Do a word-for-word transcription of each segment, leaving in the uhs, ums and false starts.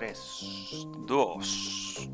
tres, dos.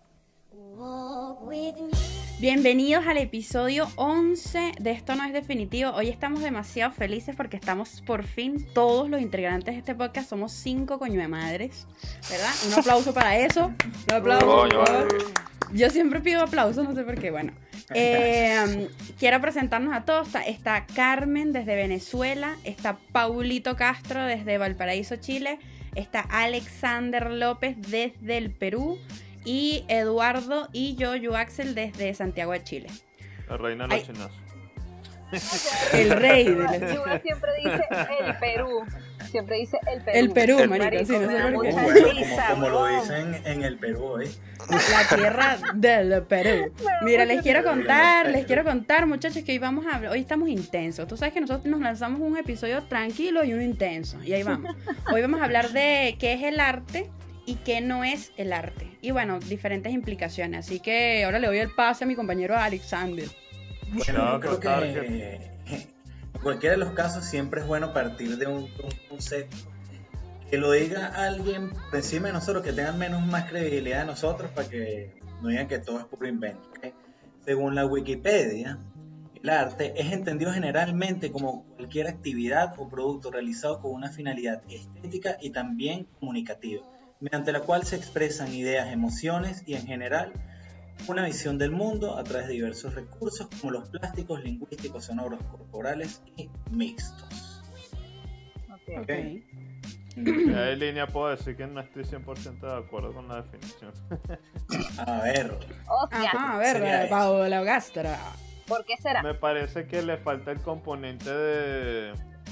Bienvenidos al episodio once de Esto No Es Definitivo. Hoy estamos demasiado felices porque estamos por fin todos los integrantes de este podcast. Somos cinco coño de madres, ¿verdad? Un aplauso para eso. Un aplauso. Coño, vale. Yo siempre pido aplausos, no sé por qué. Bueno, eh, quiero presentarnos a todos. Está, está Carmen desde Venezuela, está Paulito Castro desde Valparaíso, Chile, está Alexander López desde el Perú y Eduardo y yo, yo Axel desde Santiago de Chile. La reina de los chinazos. El rey de la... Yuga siempre dice el Perú. Siempre dice el Perú. El Perú, El marico, marico, sí, no me sé da por qué. mucha Bueno, risa, como, como lo huevón. dicen en el Perú, ¿eh? La tierra del Perú. Mira, les quiero contar, les Perú. quiero contar, muchachos, que hoy vamos a hablar, hoy estamos intensos. Tú sabes que nosotros nos lanzamos un episodio tranquilo y uno intenso, y ahí vamos. Hoy vamos a hablar de qué es el arte y qué no es el arte. Y bueno, diferentes implicaciones. Así que ahora le doy el pase a mi compañero Alexander. Bueno, yo creo contar que en cualquiera de los casos siempre es bueno partir de un, un concepto que lo diga alguien por encima de nosotros, que tengan menos más credibilidad de nosotros, para que no digan que todo es puro invento, ¿ok? Según la Wikipedia, el arte es entendido generalmente como cualquier actividad o producto realizado con una finalidad estética y también comunicativa, mediante la cual se expresan ideas, emociones y en general una visión del mundo a través de diversos recursos como los plásticos, lingüísticos, sonoros, corporales y mixtos. Ok. Ok. Ya en línea puedo decir que no estoy cien por ciento de acuerdo con la definición. A ver, Hostia, Ajá, a ver, Sería eso. Paola Gastra. ¿por qué será? Me parece que le falta el componente de,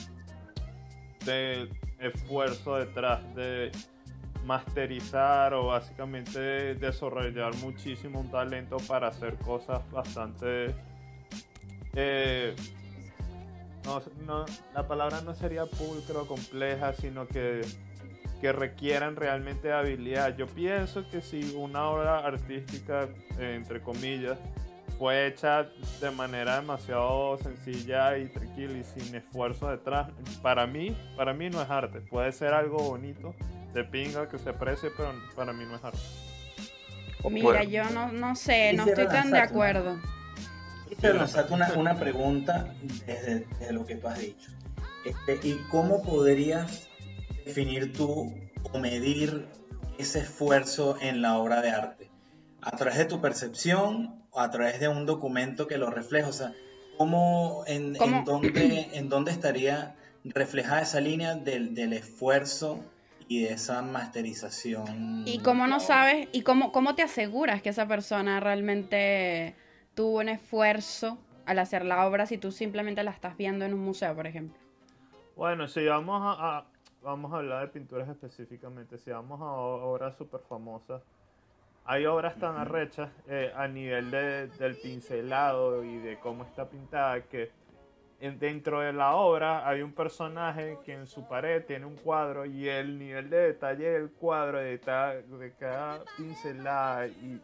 de esfuerzo detrás de masterizar o básicamente desarrollar muchísimo un talento para hacer cosas bastante eh, no, no, la palabra no sería pulcro o compleja, sino que, que requieran realmente habilidad. Yo pienso que si una obra artística, eh, entre comillas, fue hecha de manera demasiado sencilla y tranquila y sin esfuerzo detrás, para mí, para mí no es arte. Puede ser algo bonito, de pinga, que se aprecie, pero para mí no es arte. Mira, Bueno. yo no, no sé, no Quisiera estoy tan de lanzarte una- acuerdo. quiero lanzarte una, una pregunta desde, desde lo que tú has dicho. Este, ¿y cómo podrías definir tú o medir ese esfuerzo en la obra de arte? ¿A través de tu percepción o a través de un documento que lo refleja? O sea, ¿cómo, en, ¿Cómo? en, dónde, en dónde estaría reflejada esa línea del, del esfuerzo y de esa masterización? ¿Y cómo de no la obra? sabes, y cómo, cómo te aseguras que esa persona realmente tuvo un esfuerzo al hacer la obra si tú simplemente la estás viendo en un museo, por ejemplo? Bueno, si vamos a, a- vamos a hablar de pinturas específicamente, si vamos a o- obras súper famosas, hay obras tan arrechas eh, a nivel de- del pincelado y de cómo está pintada que en- dentro de la obra hay un personaje que en su pared tiene un cuadro y el nivel de detalle del cuadro, de, ta- de cada pincelada y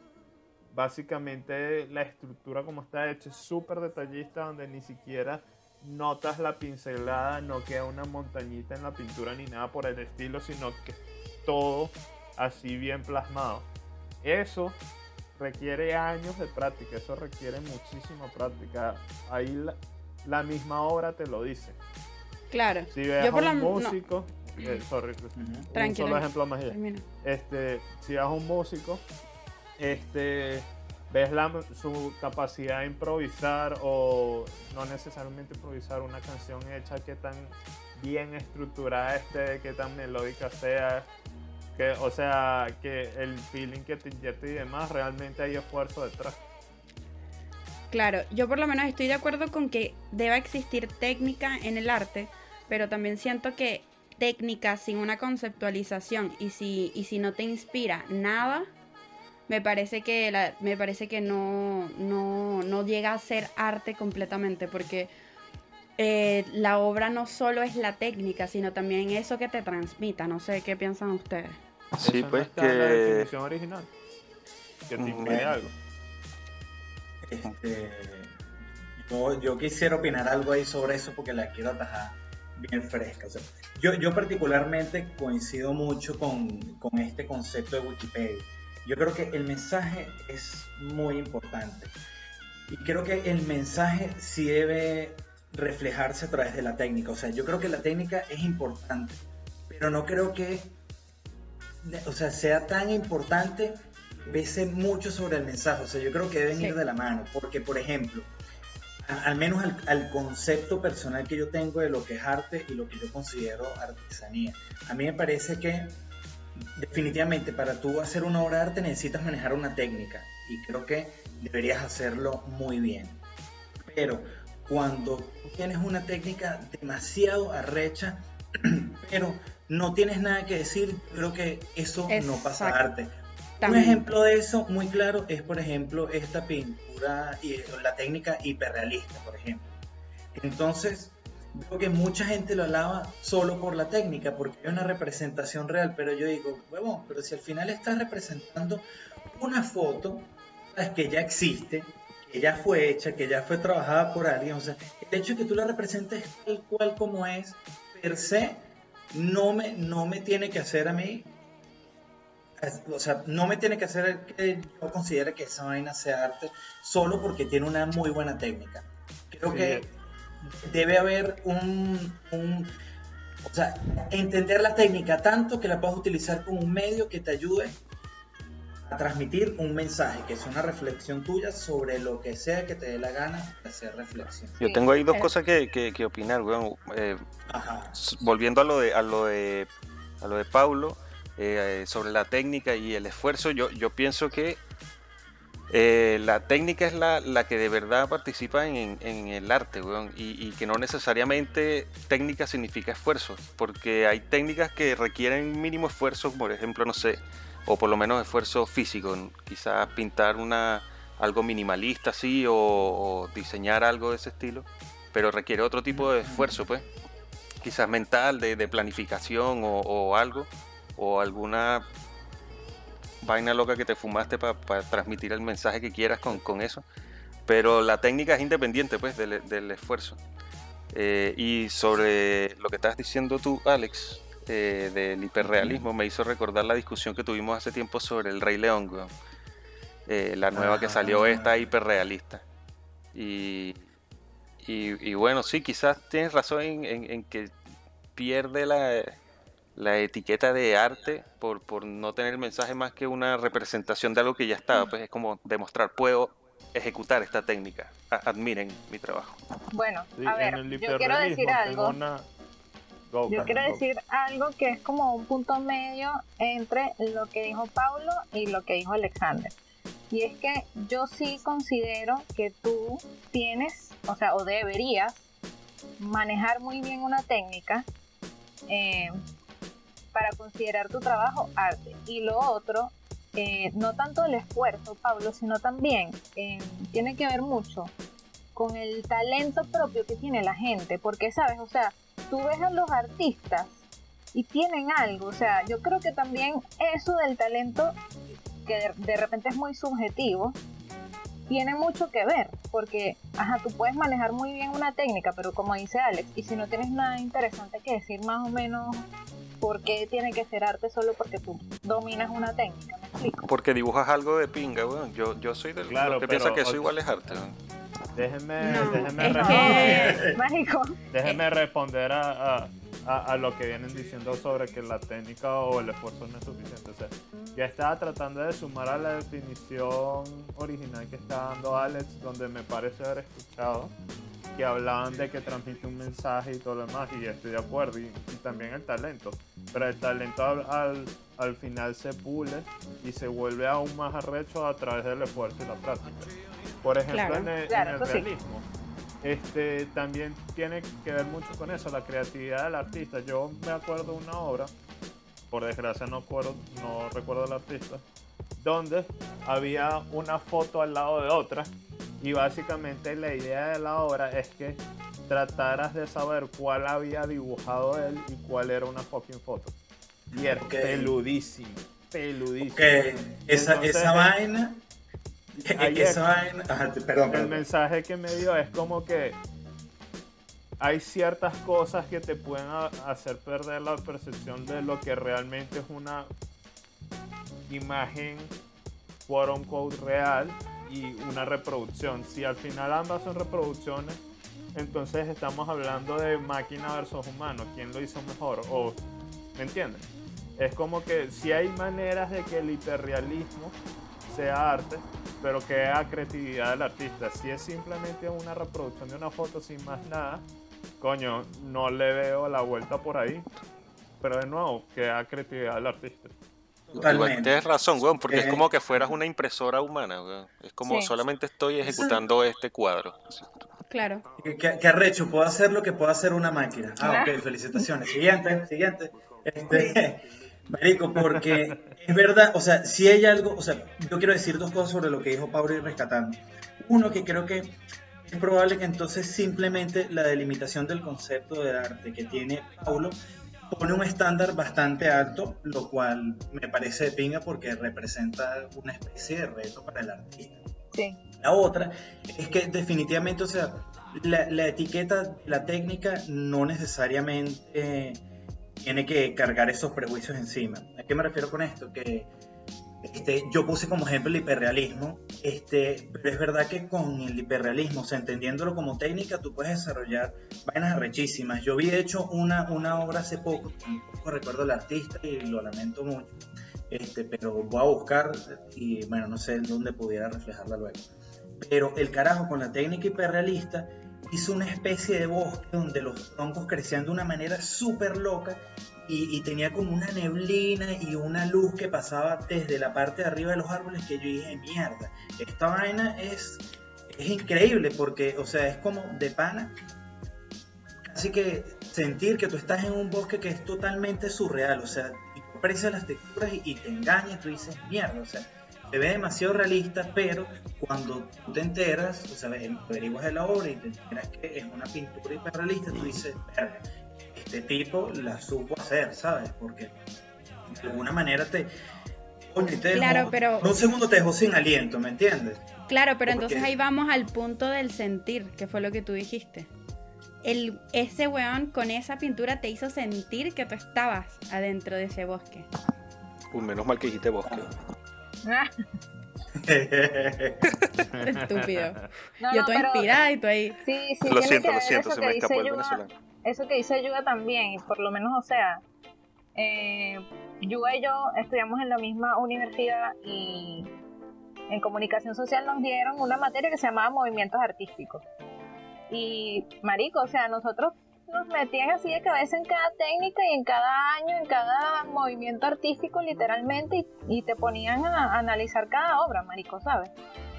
básicamente la estructura como está hecha es súper detallista, donde ni siquiera notas la pincelada, no queda una montañita en la pintura ni nada por el estilo, sino que todo así bien plasmado. Eso requiere años de práctica, eso requiere muchísima práctica. Ahí la, la misma obra te lo dice. Claro. Si ves Yo a por la- un no. músico, eh, sorry, un Tranquilo. solo ejemplo más allá. Termina. Este, si ves a un músico, este, ves la, su capacidad de improvisar o no necesariamente improvisar una canción hecha, que tan bien estructurada esté, que tan melódica sea, que, o sea, que el feeling que te inyecta y demás, realmente hay esfuerzo detrás. Claro, yo por lo menos estoy de acuerdo con que deba existir técnica en el arte, pero también siento que técnica sin una conceptualización y si, y si no te inspira nada, me parece que la, me parece que no, no, no llega a ser arte completamente, porque eh, la obra no solo es la técnica, sino también eso que te transmita. No sé qué piensan ustedes. Sí, Eso pues no está en la que... definición original. Que te Mm, inspire bueno. algo. Este, yo, yo quisiera opinar algo ahí sobre eso porque la quiero atajar. bien fresca. O sea, yo, yo particularmente coincido mucho con, con este concepto de Wikipedia. Yo creo que el mensaje es muy importante y creo que el mensaje sí debe reflejarse a través de la técnica. O sea, yo creo que la técnica es importante, pero no creo que, o sea, sea tan importante, pese mucho sobre el mensaje. O sea, yo creo que deben sí. ir de la mano, porque, por ejemplo, a, al menos al, al concepto personal que yo tengo de lo que es arte y lo que yo considero artesanía, a mí me parece que definitivamente para tú hacer una obra de arte necesitas manejar una técnica y creo que deberías hacerlo muy bien. Pero cuando tienes una técnica demasiado arrecha, pero no tienes nada que decir, creo que eso Exacto. no pasa arte. Un ejemplo de eso muy claro es, por ejemplo, esta pintura y la técnica hiperrealista, por ejemplo. Entonces, veo que mucha gente lo alaba solo por la técnica, porque hay una representación real, pero yo digo, huevón, pero si al final estás representando una foto, ¿sabes? Que ya existe, que ya fue hecha, que ya fue trabajada por alguien, o sea, el hecho de que tú la representes tal cual como es, per se, no me, no me tiene que hacer a mí, o sea, no me tiene que hacer que yo considere que esa vaina sea arte, solo porque tiene una muy buena técnica. Creo sí. que debe haber un, un, o sea, entender la técnica tanto que la puedas utilizar como un medio que te ayude a transmitir un mensaje, que es una reflexión tuya sobre lo que sea que te dé la gana de hacer reflexión. Yo tengo ahí dos cosas que, que, que opinar, weón. Eh, volviendo a lo de a lo de a lo de Paulo eh, sobre la técnica y el esfuerzo, yo yo pienso que Eh, la técnica es la, la que de verdad participa en, en el arte, weón, y, y que no necesariamente técnica significa esfuerzo, porque hay técnicas que requieren mínimo esfuerzo, por ejemplo, no sé, o por lo menos esfuerzo físico, quizás pintar una, algo minimalista así, o, o diseñar algo de ese estilo, pero requiere otro tipo de esfuerzo, pues, quizás mental, de, de planificación o, o algo, o alguna vaina loca que te fumaste para pa transmitir el mensaje que quieras con, con eso, pero la técnica es independiente pues del, del esfuerzo. Eh, y sobre lo que estás diciendo tú, Alex, eh, del hiperrealismo, me hizo recordar la discusión que tuvimos hace tiempo sobre el Rey León, weón. Eh, la nueva ah, que salió esta hiperrealista y, y, y bueno, sí, quizás tienes razón en, en, en que pierde la la etiqueta de arte por, por no tener el mensaje más que una representación de algo que ya estaba, pues es como demostrar, puedo ejecutar esta técnica, A admiren mi trabajo. Bueno, sí, a ver, yo quiero decir algo, una... go, yo quiero go. decir algo que es como un punto medio entre lo que dijo Paulo y lo que dijo Alexander, y es que yo sí considero que tú tienes, o sea, o deberías manejar muy bien una técnica, eh, para considerar tu trabajo arte. Y lo otro, eh, no tanto el esfuerzo, Pablo, sino también eh, tiene que ver mucho con el talento propio que tiene la gente, porque sabes, o sea, tú ves a los artistas y tienen algo, o sea, yo creo que también eso del talento, que de, de repente es muy subjetivo, tiene mucho que ver, porque ajá, tú puedes manejar muy bien una técnica, pero como dice Alex, y si no tienes nada interesante que decir más o menos ¿por qué tiene que ser arte solo porque tú dominas una técnica? ¿Me explico? Porque dibujas algo de pinga, weón. Yo, yo soy de claro, los que pero, piensa que eso okay. igual es arte, weón. Déjenme, no, déjenme es responder, que... Mágico. déjenme responder a, a, a, a lo que vienen diciendo sobre que la técnica o el esfuerzo no es suficiente. O sea, ya estaba tratando de sumar a la definición original que está dando Alex, donde me parece haber escuchado que hablaban de que transmite un mensaje y todo lo demás, y estoy de acuerdo, y, y también el talento, pero el talento al, al, al final se pule y se vuelve aún más arrecho a través del esfuerzo y la práctica. Por ejemplo, claro, en el, claro, en el realismo, sí. este, también tiene que ver mucho con eso, la creatividad del artista. Yo me acuerdo de una obra, por desgracia no, acuerdo, no recuerdo el artista, donde había una foto al lado de otra, y básicamente la idea de la obra es que trataras de saber cuál había dibujado él y cuál era una fucking foto. Y era okay. peludísimo, peludísimo. Okay. Esa, Entonces, esa vaina, ayer, esa vaina, ajá, perdón, perdón. El mensaje que me dio es como que hay ciertas cosas que te pueden a, hacer perder la percepción de lo que realmente es una imagen quote unquote real y una reproducción. Si al final ambas son reproducciones, entonces estamos hablando de máquina versus humano, quién lo hizo mejor, o ¿me entienden? Es como que si hay maneras de que el hiperrealismo sea arte, pero que haya creatividad del artista. Si es simplemente una reproducción de una foto sin más nada, coño, no le veo la vuelta por ahí. Pero de nuevo, que haya creatividad del artista. Igual tienes razón, weón, porque eh, es como que fueras una impresora humana, weón. Es como sí. solamente estoy ejecutando eso. Este cuadro. Claro. Que, que arrecho, puedo hacer lo que puedo hacer una máquina. Ah, ok, felicitaciones. Siguiente, siguiente. Este, marico, porque es verdad, o sea, si hay algo, o sea, yo quiero decir dos cosas sobre lo que dijo Pablo y rescatando. Uno, que creo que es probable que entonces simplemente la delimitación del concepto de arte que tiene Paulo pone un estándar bastante alto, lo cual me parece de pinga porque representa una especie de reto para el artista. Sí. La otra es que definitivamente, o sea, la, la etiqueta, la técnica no necesariamente eh, tiene que cargar esos prejuicios encima. ¿A qué me refiero con esto? Que este, yo puse como ejemplo el hiperrealismo, este, pero es verdad que con el hiperrealismo, o sea, entendiéndolo como técnica, tú puedes desarrollar vainas arrechísimas. Yo había hecho una, una obra hace poco, tampoco recuerdo el artista y lo lamento mucho, este, pero voy a buscar y bueno, no sé dónde pudiera reflejarla luego. Pero el carajo con la técnica hiperrealista hizo una especie de bosque donde los troncos crecían de una manera súper loca y, y tenía como una neblina y una luz que pasaba desde la parte de arriba de los árboles que yo dije, mierda, esta vaina es, es increíble porque, o sea, es como de pana, casi que sentir que tú estás en un bosque que es totalmente surreal, o sea, y tú aprecias las texturas y, y te engañas, tú dices, mierda, o sea, se ve demasiado realista, pero cuando tú te enteras, o sea, averiguas de la obra y te enteras que es una pintura hiperrealista, tú dices, verga, este tipo la supo hacer, ¿sabes? Porque de alguna manera te... Oye, te claro, dejó, pero... un segundo te dejó sin aliento, ¿me entiendes? Claro, pero Porque... entonces ahí vamos al punto del sentir, que fue lo que tú dijiste. El, ese weón con esa pintura te hizo sentir que tú estabas adentro de ese bosque. Uh, menos mal que dijiste bosque. Estúpido. No, yo no, estoy inspirada y tú ahí. Sí, sí, lo siento, lo siento, se me escapó el venezolano. Eso que dice Yuga también, y por lo menos, o sea, eh, Yuga y yo estudiamos en la misma universidad y en comunicación social nos dieron una materia que se llamaba movimientos artísticos. Y marico, o sea, nosotros nos metían así de cabeza en cada técnica y en cada año, en cada movimiento artístico literalmente, y, y te ponían a, a analizar cada obra, marico, ¿sabes?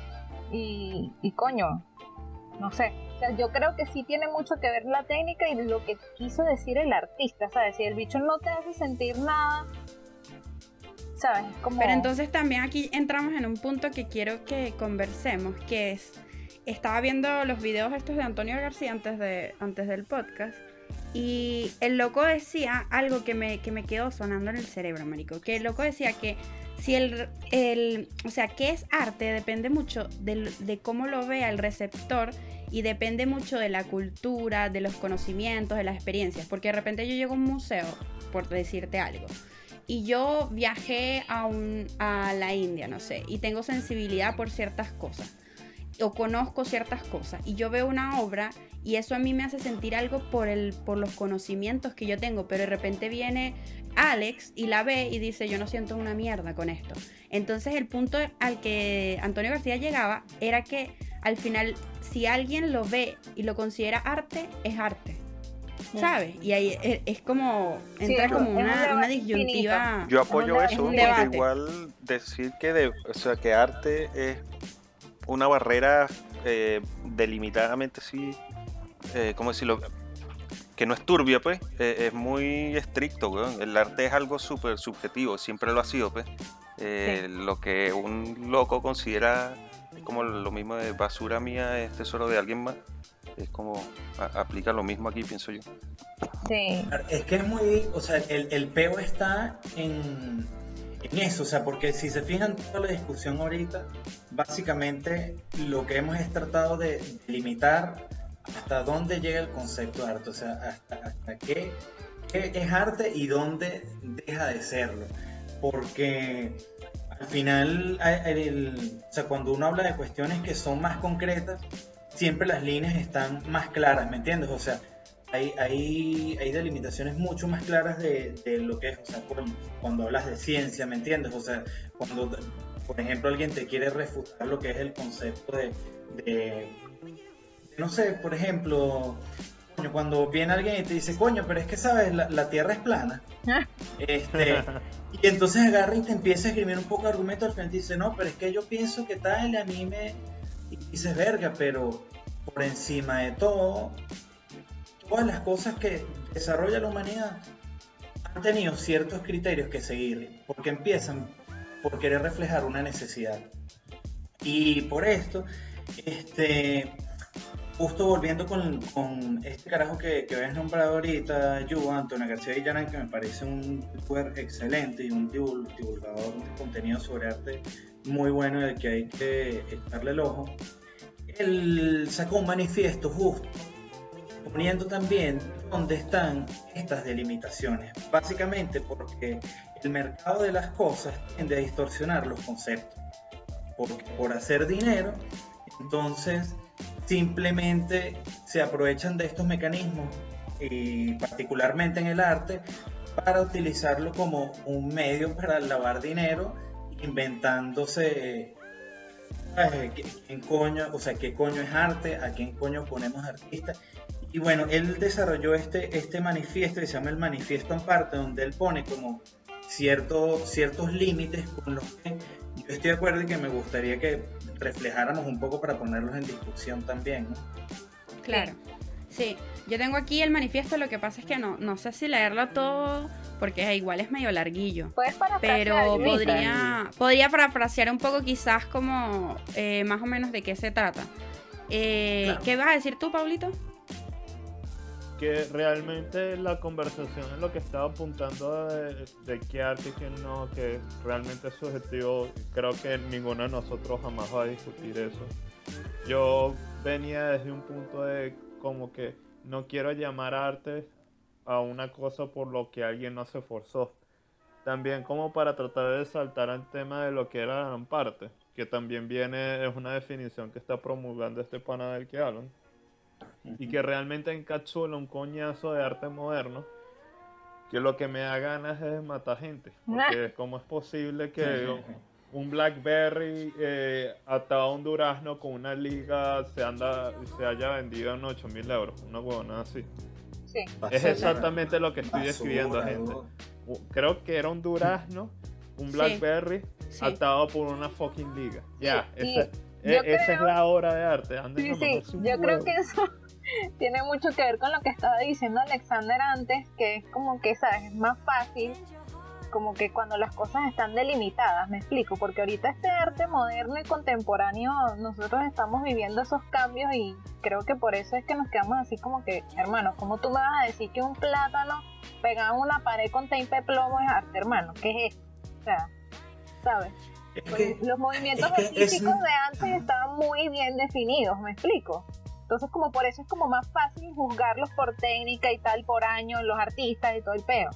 Y, y coño, no sé, o sea, yo creo que sí tiene mucho que ver la técnica y lo que quiso decir el artista, ¿sabes? Si el bicho no te hace sentir nada, ¿sabes? Como... Pero entonces también aquí entramos en un punto que quiero que conversemos, que es... Estaba viendo los videos estos de Antonio García antes, de, antes del podcast y el loco decía algo que me, que me quedó sonando en el cerebro, marico. Que el loco decía que si el, el o sea, qué es arte depende mucho de, de cómo lo vea el receptor y depende mucho de la cultura, de los conocimientos, de las experiencias. Porque de repente yo llego a un museo, por decirte algo, y yo viajé a, un, a la India, no sé, y tengo sensibilidad por ciertas cosas. O conozco ciertas cosas y yo veo una obra y eso a mí me hace sentir algo por, el, por los conocimientos que yo tengo, pero de repente viene Alex y la ve y dice yo no siento una mierda con esto. Entonces el punto al que Antonio García llegaba era que al final si alguien lo ve y lo considera arte, es arte, ¿sabes? Y ahí es, es como entra sí, como una, una disyuntiva. Yo apoyo eso, porque debate. Igual decir que de, o sea, que arte es una barrera eh, delimitadamente sí, eh, ¿cómo decirlo? Que no es turbia, pues, eh, es muy estricto, weón. El arte es algo súper subjetivo, siempre lo ha sido, pues. Eh, sí. Lo que un loco considera como lo mismo de basura mía es tesoro de alguien más, es como, a, aplica lo mismo aquí, pienso yo. Sí. Es que es muy, o sea, el, el peo está en... en eso, o sea, porque si se fijan toda la discusión ahorita, básicamente lo que hemos es tratado de limitar hasta dónde llega el concepto de arte, o sea, hasta, hasta qué, qué es arte y dónde deja de serlo. Porque al final, el, el, o sea, cuando uno habla de cuestiones que son más concretas, siempre las líneas están más claras, ¿me entiendes? O sea, hay, hay, hay delimitaciones mucho más claras de, de lo que es, o sea, cuando, cuando hablas de ciencia, ¿me entiendes? O sea, cuando, por ejemplo, alguien te quiere refutar lo que es el concepto de, de no sé, por ejemplo, coño, cuando viene alguien y te dice, coño, pero es que, ¿sabes? La, la Tierra es plana. este, y entonces agarra y te empieza a escribir un poco de argumento al frente y dice, no, pero es que yo pienso que tal, a mí me... Y dices, verga, pero por encima de todo, todas las cosas que desarrolla la humanidad han tenido ciertos criterios que seguir, porque empiezan por querer reflejar una necesidad. Y por esto, este, justo volviendo con, con este carajo que, que habías nombrado ahorita, Yu, Antonio García Villarán, que me parece un youtuber excelente y un divulgador de contenido sobre arte muy bueno, del que hay que echarle el ojo. Él sacó un manifiesto justo poniendo también dónde están estas delimitaciones, básicamente porque el mercado de las cosas tiende a distorsionar los conceptos, porque por hacer dinero, entonces simplemente se aprovechan de estos mecanismos, y particularmente en el arte, para utilizarlo como un medio para lavar dinero, inventándose eh, ¿quién coño, o sea, qué coño es arte, a quién coño ponemos artista. Y bueno, él desarrolló este, este manifiesto que se llama el Manifiesto Amparte, donde él pone como cierto, ciertos límites con los que yo estoy de acuerdo y que me gustaría que reflejáramos un poco para ponerlos en discusión también, ¿no? Claro, sí. Yo tengo aquí el manifiesto, lo que pasa es que no, no sé si leerlo todo, porque igual es medio larguillo. Puedes parafrasear, pero Luisa. podría, podría parafrasear un poco quizás como eh, más o menos de qué se trata. Eh, claro. ¿Qué vas a decir tú, Pablito? Que realmente la conversación es lo que estaba apuntando de, de qué arte y qué no, que realmente es subjetivo. Creo que ninguno de nosotros jamás va a discutir eso. Yo venía desde un punto de como que no quiero llamar arte a una cosa por lo que alguien no se esforzó. También como para tratar de saltar al tema de lo que era la Amparte, que también viene, es una definición que está promulgando este pana del que hablan, y que realmente encapsula un coñazo de arte moderno, que lo que me da ganas es matar gente, porque cómo es posible que un Blackberry eh, atado a un durazno con una liga se anda se haya vendido en ocho mil euros, una huevona así. Sí. Es exactamente lo que estoy describiendo, gente. Creo que era un durazno, un Blackberry sí, sí. atado por una fucking liga. Ya, sí. esa, e, esa creo... es la obra de arte. Sí, sí. Yo huevo. creo que eso tiene mucho que ver con lo que estaba diciendo Alexander antes, que es como que, ¿sabes? Es más fácil, como que cuando las cosas están delimitadas, me explico, porque ahorita este arte moderno y contemporáneo, nosotros estamos viviendo esos cambios y creo que por eso es que nos quedamos así como que, hermano, ¿cómo tú me vas a decir que un plátano pegado en una pared con tape de plomo es arte, hermano? ¿Qué es esto? O sea, ¿sabes? Es pues que, los movimientos es que artísticos es... de antes estaban muy bien definidos, ¿me explico? Entonces como por eso es como más fácil juzgarlos por técnica y tal, por años, los artistas y todo el peo.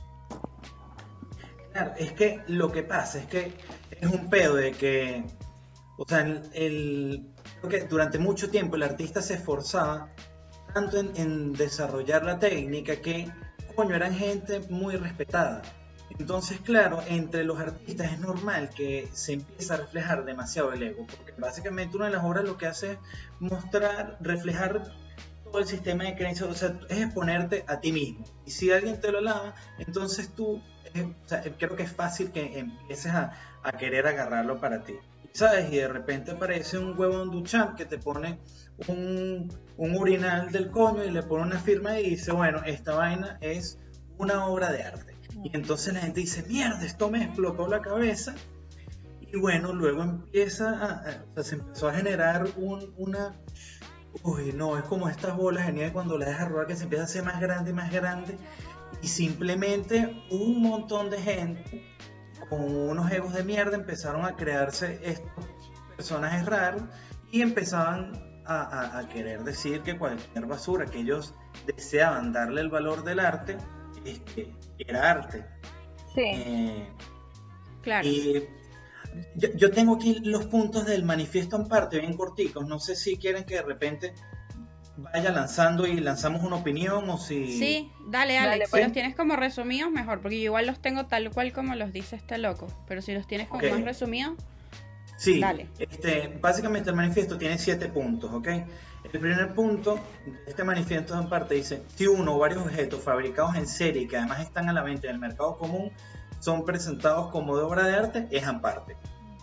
Claro, es que lo que pasa es que es un pedo de que, o sea, el, el, creo que durante mucho tiempo el artista se esforzaba tanto en, en desarrollar la técnica que, coño, eran gente muy respetada. Entonces, claro, entre los artistas es normal que se empiece a reflejar demasiado el ego, porque básicamente una de las obras lo que hace es mostrar, reflejar todo el sistema de creencias, o sea, es exponerte a ti mismo. Y si alguien te lo alaba, entonces tú... O sea, creo que es fácil que empieces a, a querer agarrarlo para ti, ¿sabes? Y de repente aparece un huevón Duchamp que te pone un, un urinal del coño y le pone una firma y dice, bueno, esta vaina es una obra de arte. Y entonces la gente dice, mierda, esto me explotó la cabeza. Y bueno, luego empieza a, a o sea, se empezó a generar un, una... Uy, no, es como estas bolas de nieve cuando las dejas rodar que se empieza a hacer más grande y más grande. Y simplemente un montón de gente con unos egos de mierda empezaron a crearse estos personajes raros y empezaban a a, a, a querer decir que cualquier basura que ellos deseaban darle el valor del arte, este, era arte. Sí. Eh, claro. Y yo, yo tengo aquí los puntos del manifiesto en parte, bien corticos. No sé si quieren que de repente vaya lanzando y lanzamos una opinión o si... Sí, dale, Alex. Dale, si pues. los tienes como resumidos, mejor, porque yo igual los tengo tal cual como los dice este loco. Pero si los tienes como Ok. más resumidos, Sí, dale. este, básicamente el manifiesto tiene siete puntos, ¿ok? El primer punto de este manifiesto en parte dice: si uno o varios objetos fabricados en serie que además están a la venta en el mercado común son presentados como de obra de arte, es aparte.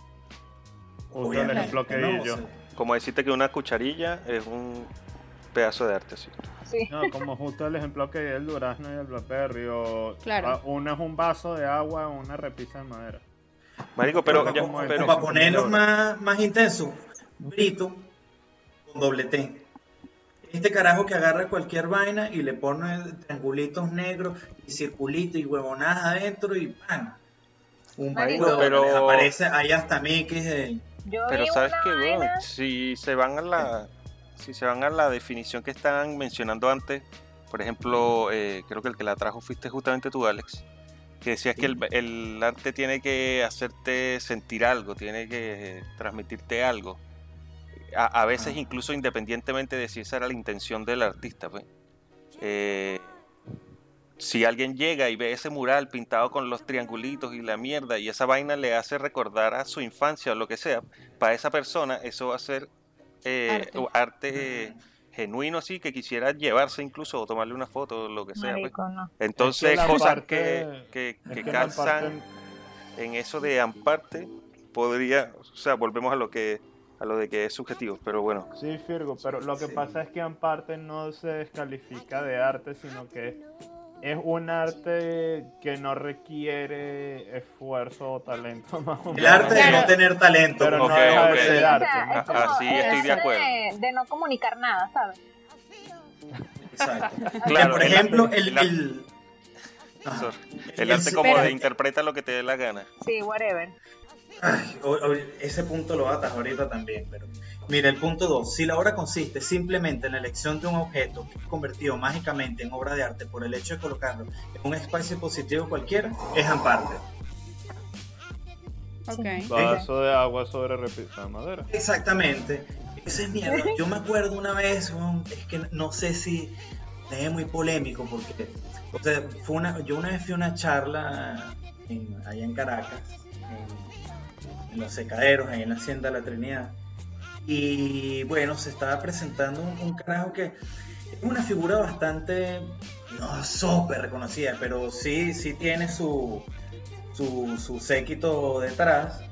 Justo el ejemplo que no, di o yo. sea, Como decirte que una cucharilla es un pedazo de arte, sí. Sí. No, como justo el ejemplo que di el durazno y el blackberry. O Claro. ah, uno es un vaso de agua, una repisa de madera. Marico, pero, para, ya- como- pero para ponerlos más, más intensos, Brito con doble T. Este carajo que agarra cualquier vaina y le pone triangulitos negros y circulitos y huevonadas adentro y ¡pam! Un Marico, marico, pero- les aparece ahí hasta Mickey. de- Yo Pero vi sabes una que, weón, vaina- si se van a la si se van a la definición que estaban mencionando antes, por ejemplo, eh, creo que el que la trajo fuiste justamente tú, Alex, que decías que el, el arte tiene que hacerte sentir algo, tiene que eh, transmitirte algo. A, a veces Ah. incluso independientemente de si esa era la intención del artista, pues. Eh, si alguien llega y ve ese mural pintado con los triangulitos y la mierda y esa vaina le hace recordar a su infancia o lo que sea, para esa persona eso va a ser eh, Arte. arte, arte genuino, así que quisiera llevarse incluso o tomarle una foto o lo que sea. pues. Marico, no. Entonces, Es que la cosas parte- que, que, es que que la calzan parte- en eso de amparte, podría, o sea, volvemos a lo que a lo de que es subjetivo, pero bueno. Sí, Firgo, pero lo que Sí. pasa es que en parte no se descalifica de arte, sino que es un arte que no requiere esfuerzo o talento más o El menos. arte de Claro. no tener talento. Pero no Ok, deja ok. de O ser sea, arte. es Ah, como así el estoy de arte acuerdo. De, de no comunicar nada, ¿sabes? Exacto. Claro, por el ejemplo, arte- el... el el- Ajá. Sorry. El El- arte como pero- de interpreta lo que te dé la gana. Sí, whatever. Ay, o- o- ese punto lo atas ahorita también, pero... Mira, el punto dos. Si la obra consiste simplemente en la elección de un objeto que es convertido mágicamente en obra de arte por el hecho de colocarlo en un espacio positivo cualquiera, es amparte. Ok. Vaso de agua sobre repisa de madera. Exactamente. Esa es mierda. Yo me acuerdo una vez, weón, es que no sé si es muy polémico porque, o sea, fue una, yo una vez fui a una charla en, allá en Caracas, en, en los secaderos, ahí en la Hacienda de la Trinidad, y bueno, se estaba presentando un, un carajo que es una figura bastante, no súper reconocida, pero sí, sí tiene su, su, su séquito detrás.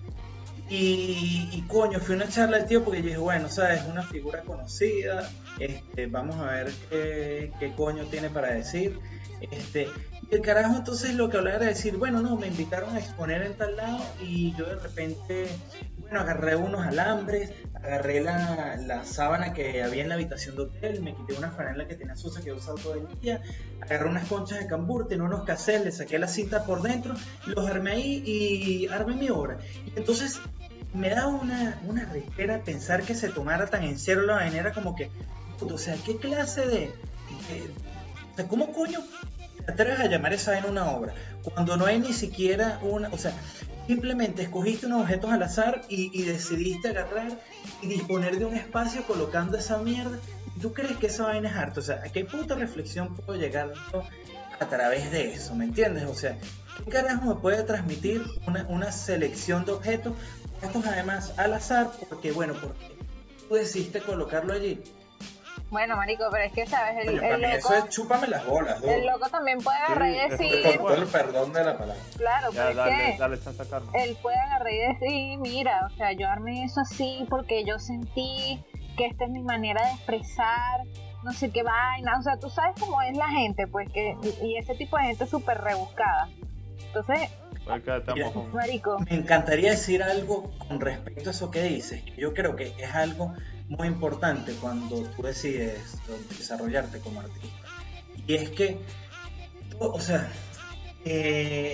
Y, y coño, fui a una charla del tío porque yo dije, bueno, sabes, es una figura conocida, este, vamos a ver qué, qué coño tiene para decir. Este, y el carajo entonces lo que hablaba era decir, bueno, no, me invitaron a exponer en tal lado y yo de repente, bueno, agarré unos alambres, agarré la, la sábana que había en la habitación de hotel, me quité una franela que tenía Susa que he usado todo el día, agarré unas conchas de cambur, tenía unos cassettes, le saqué la cinta por dentro, los armé ahí y armé mi obra. Y entonces me da una, una rechera pensar que se tomara tan en serio la vaina, era como que, puto, o sea, ¿qué clase de, de o sea, cómo coño te atreves a llamar esa vaina una obra? Cuando no hay ni siquiera una, o sea, simplemente escogiste unos objetos al azar y, y decidiste agarrar y disponer de un espacio colocando esa mierda. ¿Tú crees que esa vaina es arte? O sea, ¿a qué puta reflexión puedo llegar yo a través de eso? ¿Me entiendes? O sea, ¿qué carajo me puede transmitir una, una selección de objetos? Estos además al azar, porque bueno, porque tú decidiste colocarlo allí. Bueno, marico, pero es que, ¿sabes? El, Coño, para el mí loco, eso es chúpame las bolas, ¿no? el loco también puede agarrar y Sí, decir, es Con todo el perdón de la palabra. claro, Ya, pero es dale, que dale chance a Carlos. él puede agarrar y decir, mira, o sea, yo armé eso así porque yo sentí que esta es mi manera de expresar, no sé qué vaina, o sea, tú sabes cómo es la gente, pues, que y, y ese tipo de gente es súper rebuscada. Entonces, Puede que te Mira. mojo. marico, Me encantaría decir algo con respecto a eso que dices, que yo creo que es algo muy importante cuando tú decides desarrollarte como artista. Y es que, o sea, eh,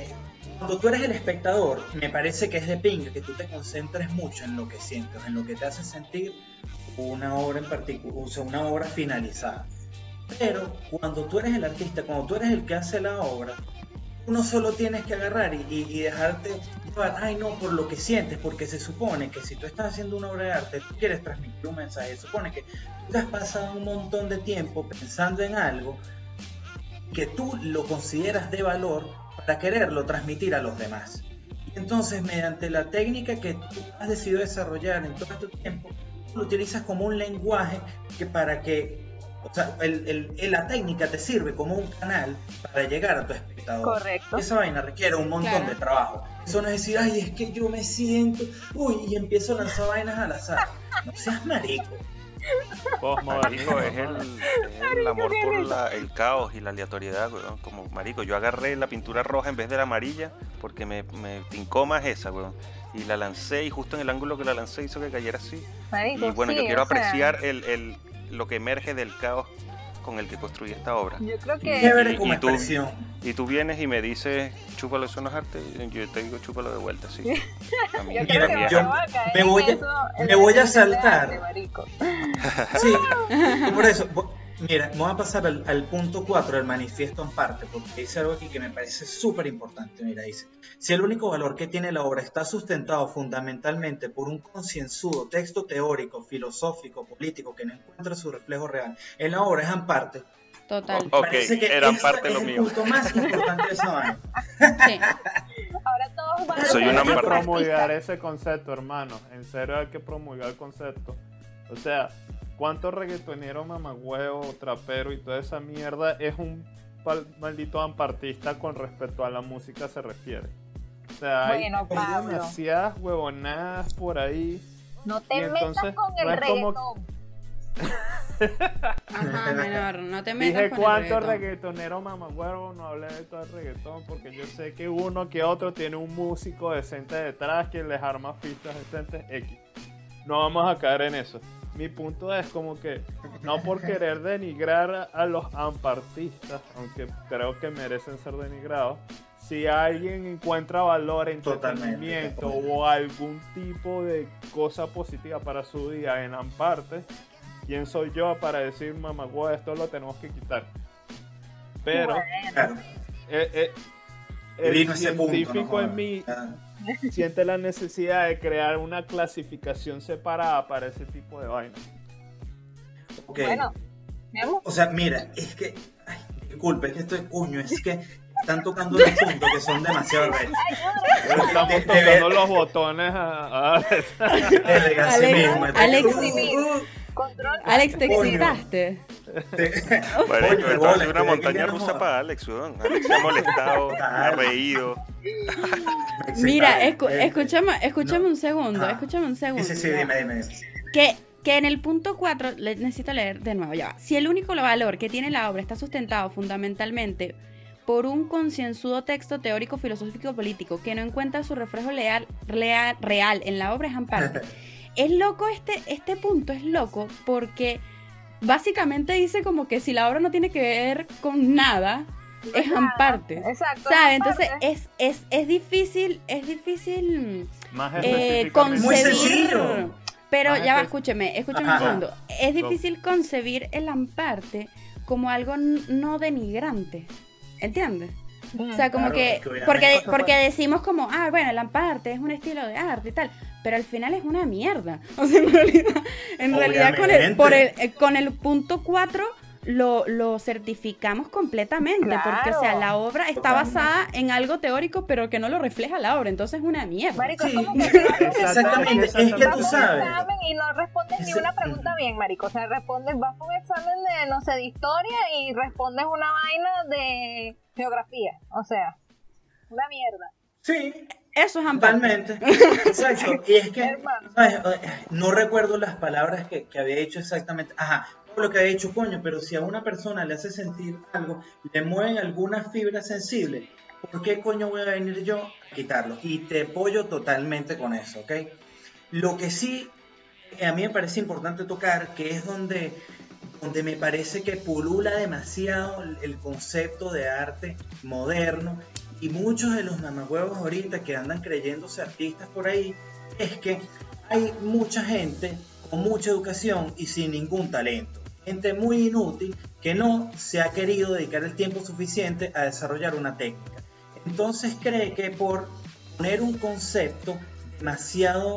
cuando tú eres el espectador, me parece que es de pinga que tú te concentres mucho en lo que sientes, en lo que te hace sentir una obra en particular, o sea, una obra finalizada. Pero cuando tú eres el artista, cuando tú eres el que hace la obra, uno solo tienes que agarrar y, y, y dejarte llevar, ay no, por lo que sientes, porque se supone que si tú estás haciendo una obra de arte, tú quieres transmitir un mensaje, se supone que tú te has pasado un montón de tiempo pensando en algo que tú lo consideras de valor para quererlo transmitir a los demás. Y entonces, mediante la técnica que tú has decidido desarrollar en todo este tiempo, tú lo utilizas como un lenguaje que para que O sea, el, el, el, la técnica te sirve como un canal para llegar a tu espectador. Correcto. Esa vaina requiere un montón claro. de trabajo. Eso no es decir, ay, es que yo me siento, uy, y empiezo a lanzar vainas al azar. No seas marico. Marico es el, es el amor por la, el caos y la aleatoriedad, weón. Como marico, yo agarré la pintura roja en vez de la amarilla porque me, me tincó más esa, weón. Y la lancé y justo en el ángulo que la lancé hizo que cayera así. Marico, y bueno, sí, yo quiero apreciar sea... el... el lo que emerge del caos con el que construí esta obra. Yo creo que y, y, y, tú, y tú vienes y me dices, chúpalo, eso no es arte, yo te digo, chúpalo de vuelta, sí. A mí, yo creo que yo me voy a, eso, me voy a saltar. Sí, por eso, mira, vamos a pasar al, al punto cuatro del manifiesto en parte, porque dice algo aquí que me parece súper importante. Mira, dice, si el único valor que tiene la obra está sustentado fundamentalmente por un concienzudo texto teórico, filosófico, político que no encuentra su reflejo real en la obra, es en parte. Total. Ok, era en parte lo es mío. El punto más importante de esa vaina. Sí. Ahora todos van a Soy una hay que promulgar ese concepto, hermano. En serio hay que promulgar el concepto. O sea, ¿cuánto reggaetonero, mamagüevo, trapero y toda esa mierda es un maldito ampartista con respecto a la música se refiere? O sea, hay, bueno, hay demasiadas huevonadas por ahí. No te metas con el no reggaetón. Como... Ajá, menor, no te metas Dije con cuánto el reggaetón. reggaetonero mamagüevo, no hablé de todo el reggaetón, porque yo sé que uno que otro tiene un músico decente detrás que les arma pistas decentes X. No vamos a caer en eso. Mi punto es como que no por querer denigrar a los ampartistas, aunque creo que merecen ser denigrados, si alguien encuentra valor, entretenimiento o algún tipo de cosa positiva para su día en amparte, ¿quién soy yo para decir, mamagüey, esto lo tenemos que quitar? Pero bueno. eh, eh, el científico punto, no, en mí ah. siente la necesidad de crear una clasificación separada para ese tipo de vainas. Okay. Bueno, o sea, mira, es que, ay, disculpe, es que estoy coño, es que están tocando unos puntos que son demasiado retos. Estamos de, tocando de, los botones a, a Alex. Alex, Alex, Alex, ¿te excitaste? Bueno, esto es bola, una montaña rusa para Alex, weón. Alex se ha molestado, ha reído. Mira, escu escúchame, escúchame no. un segundo, ah. escúchame un segundo. Sí, sí, sí, dime, dime. Que, que en el punto cuatro, necesito leer de nuevo, ya va. Si el único valor que tiene la obra está sustentado fundamentalmente por un concienzudo texto teórico, filosófico y político que no encuentra su reflejo leal, real, real en la obra, es en parte. Es loco este, este punto, es loco porque básicamente dice como que si la obra no tiene que ver con nada, es en parte. Exacto. ¿Sabes? Entonces es, es, es difícil, es difícil Más eh, concebir. Pero Más ya va, escúcheme, escúcheme un segundo. Es difícil concebir el amparte como algo no denigrante. ¿Entiendes? O sea, como claro, que, que porque, porque decimos como, ah, bueno, el amparte es un estilo de arte y tal, pero al final es una mierda. O sea, en realidad, en realidad con el, por el, con el punto cuatro lo, lo certificamos completamente, claro. Porque, o sea, la obra está Totalmente. basada en algo teórico, pero que no lo refleja la obra, entonces es una mierda. Marico, sí. ¿cómo que exactamente, es que tú sabes. Y no respondes ni una pregunta bien, marico. O sea, respondes, vas a un examen de, no sé, de historia y respondes una vaina de geografía. O sea, una mierda. Sí. Eso es amparte. Totalmente. Exacto. Y es que, ¿sabes? No recuerdo las palabras que, que había dicho exactamente. Ajá. Lo que ha dicho, coño, pero si a una persona le hace sentir algo, le mueven alguna fibra sensible, ¿por qué coño voy a venir yo a quitarlo? Y te apoyo totalmente con eso, ¿ok? Lo que sí a mí me parece importante tocar, que es donde, donde me parece que pulula demasiado el concepto de arte moderno, y muchos de los mamagüevos ahorita que andan creyéndose artistas por ahí, es que hay mucha gente con mucha educación y sin ningún talento. Gente muy inútil que no se ha querido dedicar el tiempo suficiente a desarrollar una técnica. Entonces cree que por poner un concepto demasiado,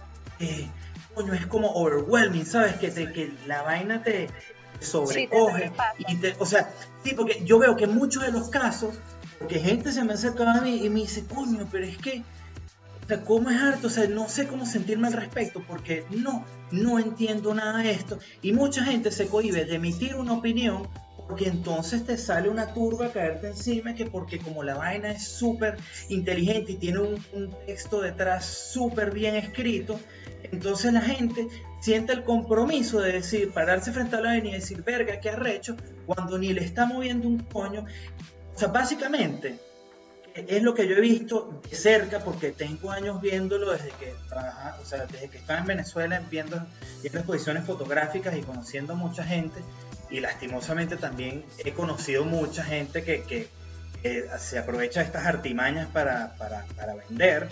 eh, coño, es como overwhelming, ¿sabes? Que, te, que la vaina te sobrecoge. Sí, te y te, o sea, sí, porque yo veo que en muchos de los casos, porque gente se me acerca a mí y me dice, coño, pero es que, o sea, ¿cómo es arte? O sea, no sé cómo sentirme al respecto porque no, no entiendo nada de esto. Y mucha gente se cohíbe de emitir una opinión porque entonces te sale una turba a caerte encima, que porque como la vaina es súper inteligente y tiene un, un texto detrás súper bien escrito, entonces la gente siente el compromiso de decir, pararse frente a la vaina y decir, verga, qué arrecho, cuando ni le está moviendo un coño. O sea, básicamente es lo que yo he visto de cerca, porque tengo años viéndolo desde que trabaja, o sea, desde que estaba en Venezuela, viendo, viendo exposiciones fotográficas y conociendo mucha gente, y lastimosamente también he conocido mucha gente que, que, que se aprovecha de estas artimañas para, para, para vender.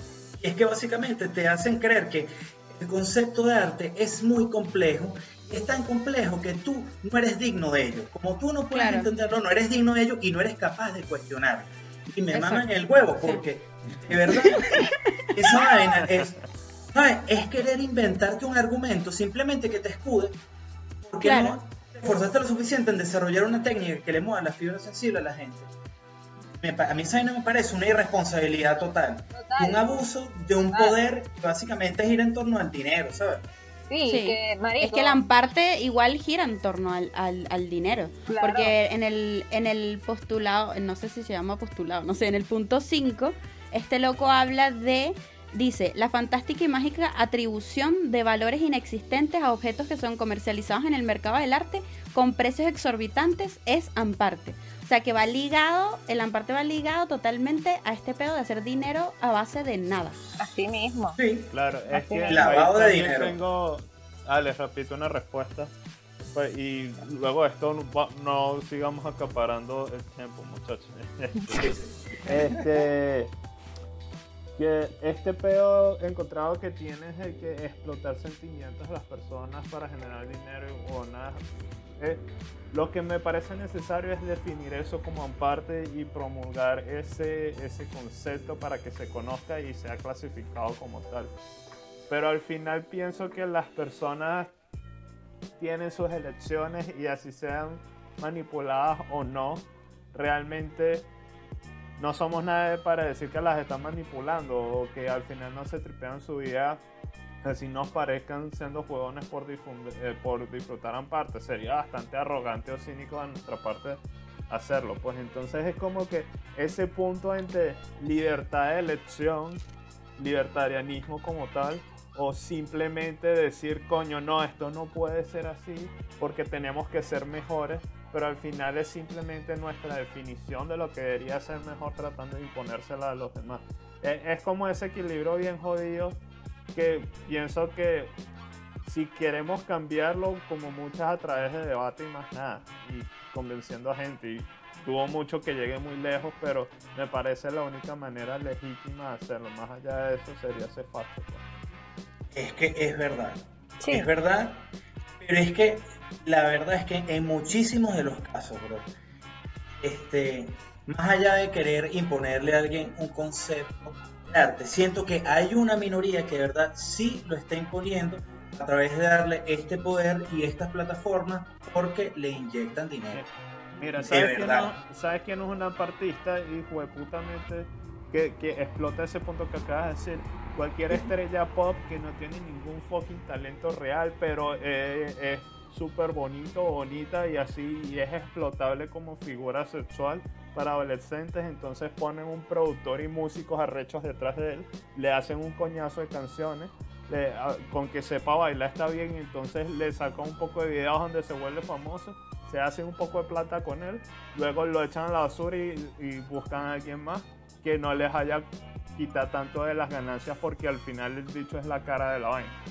Y es que básicamente te hacen creer que el concepto de arte es muy complejo, y es tan complejo que tú no eres digno de ello. Como tú no puedes claro. entenderlo, no eres digno de ello y no eres capaz de cuestionarlo. Y me Exacto. maman el huevo, porque de verdad esa vaina es, ¿sabes? Es querer inventarte un argumento simplemente que te escude, porque claro. no te esforzaste lo suficiente en desarrollar una técnica que le mueva la fibra sensible a la gente. Me, a mí esa vaina me parece una irresponsabilidad total, total. un abuso de un total. poder que básicamente gira en torno al dinero, ¿sabes? Sí, sí. Que, marico, es que la Amparte igual gira en torno al, al, al dinero, claro. porque en el, en el postulado, no sé si se llama postulado, no sé, en el punto cinco, este loco habla de, dice, la fantástica y mágica atribución de valores inexistentes a objetos que son comercializados en el mercado del arte con precios exorbitantes es Amparte. O sea que va ligado, el Amparte va ligado totalmente a este pedo de hacer dinero a base de nada. Así mismo. Sí, claro, es Así que lavado de dinero. Tengo, ah, les repito una respuesta. Pues, y luego esto no, no sigamos acaparando el tiempo, muchachos. este, que este pedo encontrado que tienes el que explotar sentimientos de las personas para generar dinero o nada. Eh, lo que me parece necesario es definir eso como Amparte y promulgar ese, ese concepto para que se conozca y sea clasificado como tal. Pero al final pienso que las personas tienen sus elecciones y así sean manipuladas o no, realmente no somos nadie para decir que las están manipulando o que al final no se tripean su vida. Así nos parezcan siendo jugones por, difundir, eh, por disfrutar Amparte. Sería bastante arrogante o cínico de nuestra parte hacerlo. Pues entonces es como que ese punto entre libertad de elección, libertarianismo como tal, o simplemente decir, coño, no, esto no puede ser así porque tenemos que ser mejores, pero al final es simplemente nuestra definición de lo que debería ser mejor tratando de imponérsela a los demás. Es, es como ese equilibrio bien jodido que pienso que si queremos cambiarlo, como muchas a través de debate y más nada, y convenciendo a gente, y tuvo mucho que llegue muy lejos, pero me parece la única manera legítima de hacerlo. Más allá de eso sería ese facto. Es que es verdad, sí. es verdad, pero es que la verdad es que en muchísimos de los casos, bro, este, más allá de querer imponerle a alguien un concepto arte, siento que hay una minoría que de verdad sí lo está imponiendo a través de darle este poder y estas plataformas porque le inyectan dinero. Mira, ¿sabes quién no, ¿sabes quién es un apartista y jueputamente que, que explota ese punto que acabas de decir? Cualquier estrella pop que no tiene ningún fucking talento real, pero eh, es súper bonito, bonita y así, y es explotable como figura sexual para adolescentes, entonces ponen un productor y músicos arrechos detrás de él, le hacen un coñazo de canciones, le, a, con que sepa bailar está bien, entonces le sacan un poco de videos donde se vuelve famoso, se hacen un poco de plata con él, luego lo echan a la basura y, y buscan a alguien más que no les haya quitado tanto de las ganancias porque al final el bicho es la cara de la vaina.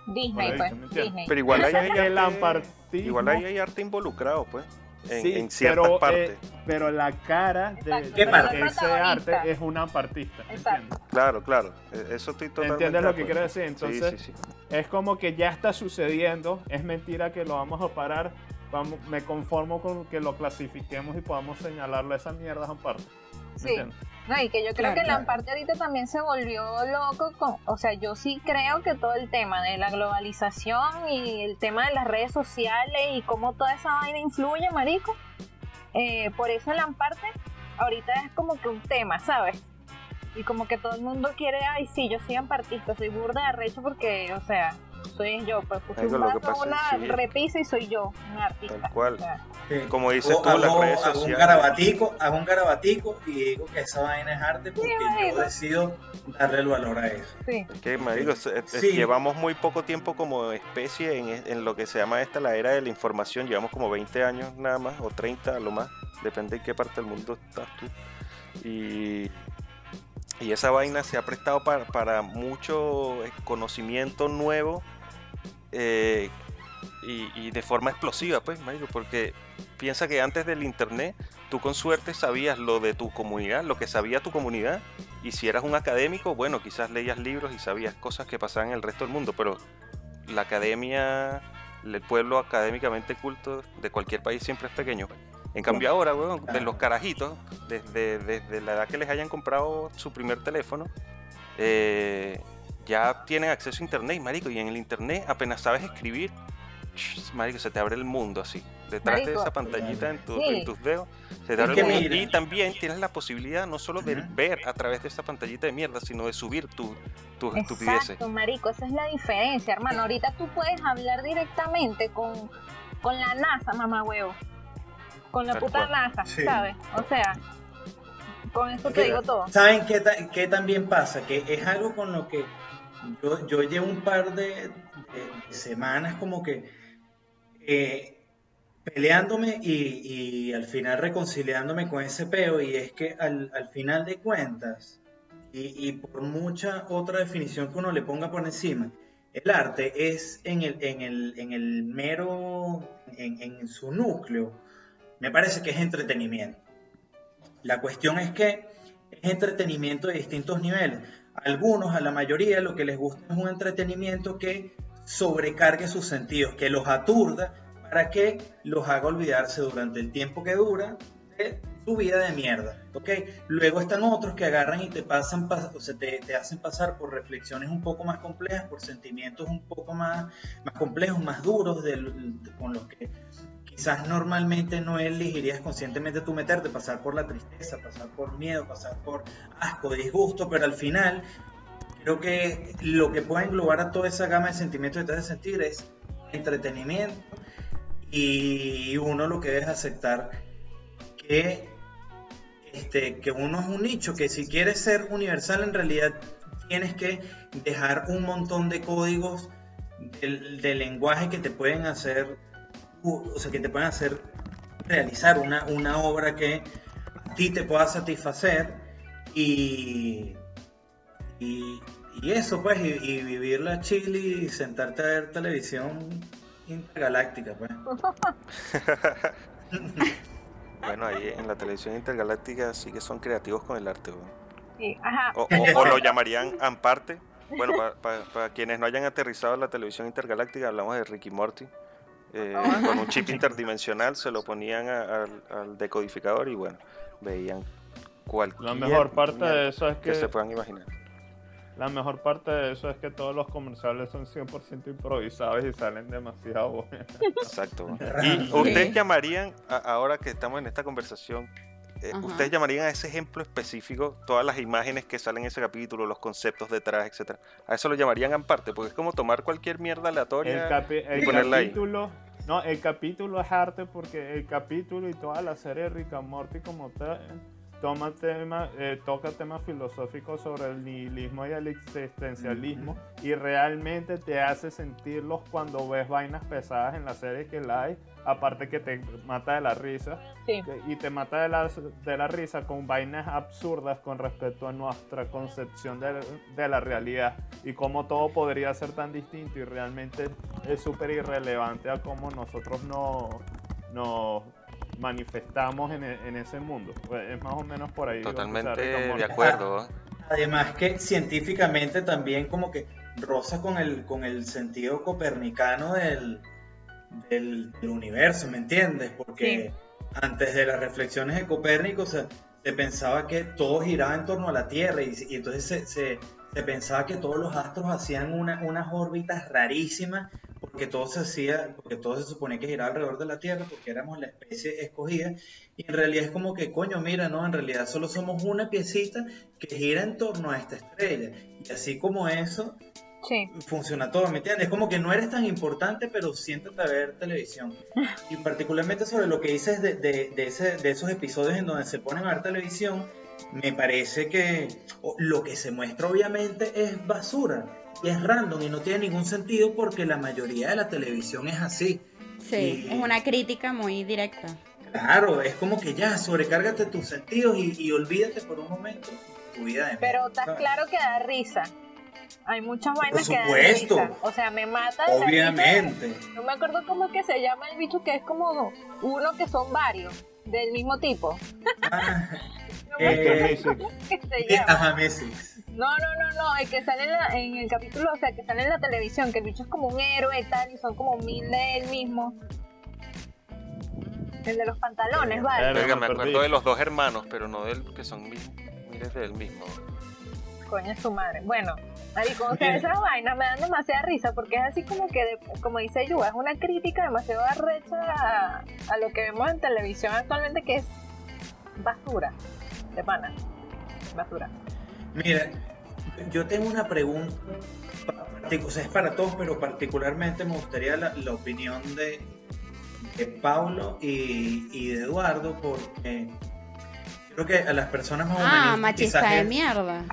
Disney, pues, Disney. Pero igual ahí hay, el arte, igual ahí hay arte involucrado, pues, en, sí, en ciertas pero, partes. Eh, pero la cara de, de, de ese arte es una partista. ¿Entiendes? Claro, claro. Eso estoy totalmente. ¿Entiendes lo que quiero decir? Entonces, sí, sí, sí. es como que ya está sucediendo. Es mentira que lo vamos a parar. Vamos, me conformo con que lo clasifiquemos y podamos señalarle esa mierda a parte. Sí. No, y que yo creo claro, que la parte ahorita también se volvió loco con, o sea, yo sí creo que todo el tema de la globalización y el tema de las redes sociales y cómo toda esa vaina influye, marico, eh, por eso el Lamparte ahorita es como que un tema, ¿sabes? Y como que todo el mundo quiere, ay sí, yo soy ampartista, soy burda de arrecho porque, o sea, soy yo, pues puse un brazo, una sí. repisa y soy yo, un artista. Tal cual. O sea, sí. Como dices tú, hago, las redes sociales. Hago un garabatico, hago un garabatico y digo que esa vaina es arte porque sí, yo decido darle el valor a eso. Sí. Es que, marico, sí. Sí. llevamos muy poco tiempo como especie en, en lo que se llama esta la era de la información. Llevamos como veinte años nada más, o treinta a lo más, depende de qué parte del mundo estás tú. Y... Y esa vaina se ha prestado para, para mucho conocimiento nuevo eh, y, y de forma explosiva, pues, marico, porque piensa que antes del internet tú con suerte sabías lo de tu comunidad, lo que sabía tu comunidad, y si eras un académico, bueno, quizás leías libros y sabías cosas que pasaban en el resto del mundo, pero la academia, el pueblo académicamente culto de cualquier país siempre es pequeño. En cambio ahora, weón, de los carajitos, desde, desde la edad que les hayan comprado su primer teléfono, eh, ya tienen acceso a internet, marico, y en el internet apenas sabes escribir, marico, se te abre el mundo así. Detrás marico. de esa pantallita en, tu, sí. en tus dedos, se te abre el mundo. Mira. Y también tienes la posibilidad no solo de uh-huh. ver a través de esa pantallita de mierda, sino de subir tu, tus estupideces. Exacto, marico, esa es la diferencia, hermano. Ahorita tú puedes hablar directamente con, con la NASA, mamá huevo. Con la Tal puta cual. NASA, sí. ¿sabes? O sea, con eso te digo todo. ¿Saben qué, ta- qué también pasa? Que es algo con lo que yo, yo llevo un par de, de, de semanas como que eh, peleándome y, y al final reconciliándome con ese peo, y es que al, al final de cuentas, y, y por mucha otra definición que uno le ponga por encima, el arte es en el, en el, en el mero, en, en su núcleo, me parece que es entretenimiento. La cuestión es que es entretenimiento de distintos niveles. A algunos, a la mayoría, lo que les gusta es un entretenimiento que sobrecargue sus sentidos, que los aturda para que los haga olvidarse durante el tiempo que dura de su vida de mierda. ¿Okay? Luego están otros que agarran y te, pasan, o sea, te, te hacen pasar por reflexiones un poco más complejas, por sentimientos un poco más, más complejos, más duros, de, de, con los que quizás normalmente no elegirías conscientemente tú meterte, pasar por la tristeza, pasar por miedo, pasar por asco, disgusto, pero al final creo que lo que puede englobar a toda esa gama de sentimientos que te hace sentir es entretenimiento, y uno lo que debe es aceptar que, este, que uno es un nicho, que si quieres ser universal en realidad tienes que dejar un montón de códigos del, del lenguaje que te pueden hacer o sea, que te pueden hacer realizar una, una obra que a ti te pueda satisfacer y, y, y eso pues, y, y vivir la chill y sentarte a ver televisión intergaláctica pues. Bueno, ahí en la televisión intergaláctica sí que son creativos con el arte, ¿no? Sí, ajá. O, o, o lo llamarían amparte. Bueno, para pa, pa quienes no hayan aterrizado en la televisión intergaláctica, hablamos de Ricky Morty. Eh, con un chip interdimensional se lo ponían a, a, al decodificador y bueno, veían cualquier la mejor parte de eso es que, que se puedan imaginar. La mejor parte de eso es que todos los comerciales son cien por ciento improvisados y salen demasiado buenos. Exacto. Y ustedes llamarían, a, ahora que estamos en esta conversación, eh, ustedes llamarían a ese ejemplo específico todas las imágenes que salen en ese capítulo, los conceptos detrás, etcétera. A eso lo llamarían amparte, porque es como tomar cualquier mierda aleatoria el capi- el y ponerla capítulo, ahí. No, el capítulo es arte porque el capítulo y toda la serie de Rick and Morty como tal toma tema, eh, toca temas filosóficos sobre el nihilismo y el existencialismo mm-hmm. y realmente te hace sentirlos cuando ves vainas pesadas en la serie que la hay, aparte que te mata de la risa sí. y te mata de la, de la risa con vainas absurdas con respecto a nuestra concepción de, de la realidad y cómo todo podría ser tan distinto y realmente es súper irrelevante a cómo nosotros nos no manifestamos en, en ese mundo. Pues es más o menos por ahí. Totalmente de acuerdo. Además que científicamente también como que roza con el, con el sentido copernicano del, del, del universo, ¿me entiendes? Porque sí. antes de las reflexiones de Copérnico, o sea, se pensaba que todo giraba en torno a la Tierra y, y entonces se, se, se pensaba que todos los astros hacían una, unas órbitas rarísimas porque todo se hacía, porque todo se suponía que giraba alrededor de la Tierra porque éramos la especie escogida y en realidad es como que coño mira, no, en realidad solo somos una piecita que gira en torno a esta estrella y así como eso sí. funciona todo, ¿me entiendes? Es como que no eres tan importante pero siéntate a ver televisión y particularmente sobre lo que dices de, de, de, ese, de esos episodios en donde se ponen a ver televisión me parece que lo que se muestra obviamente es basura y es random y no tiene ningún sentido porque la mayoría de la televisión es así. Sí, y, es una crítica muy directa. Claro, es como que ya, sobrecárgate tus sentidos y, y olvídate por un momento tu vida de Pero está ¿sabes? Claro que da risa. Hay muchas vainas que dan risa. O sea, me mata de Obviamente. La risa. No me acuerdo cómo es que se llama el bicho que es como uno que son varios del mismo tipo. Ah, no me eh, acuerdo cómo es que se llama. Ajá, Messi. No, no, no, no, el que sale en, la, en el capítulo, o sea, que sale en la televisión, que el bicho es como un héroe y tal, y son como mil de él mismo. El de los pantalones, ¿vale? Oiga, me acuerdo de los dos hermanos, pero no del que son miles del mismo. Coño, es su madre. Bueno, marico, o sea, esas vainas me dan demasiada risa, porque es así como que, de, como dice Yuba, es una crítica demasiado arrecha a, a lo que vemos en televisión actualmente, que es basura, de pana, basura. Mira, yo tengo una pregunta, o sea, es para todos, pero particularmente me gustaría la, la opinión de, de Paulo y, y de Eduardo, porque creo que a las personas más humanistas... Ah, machista de mierda.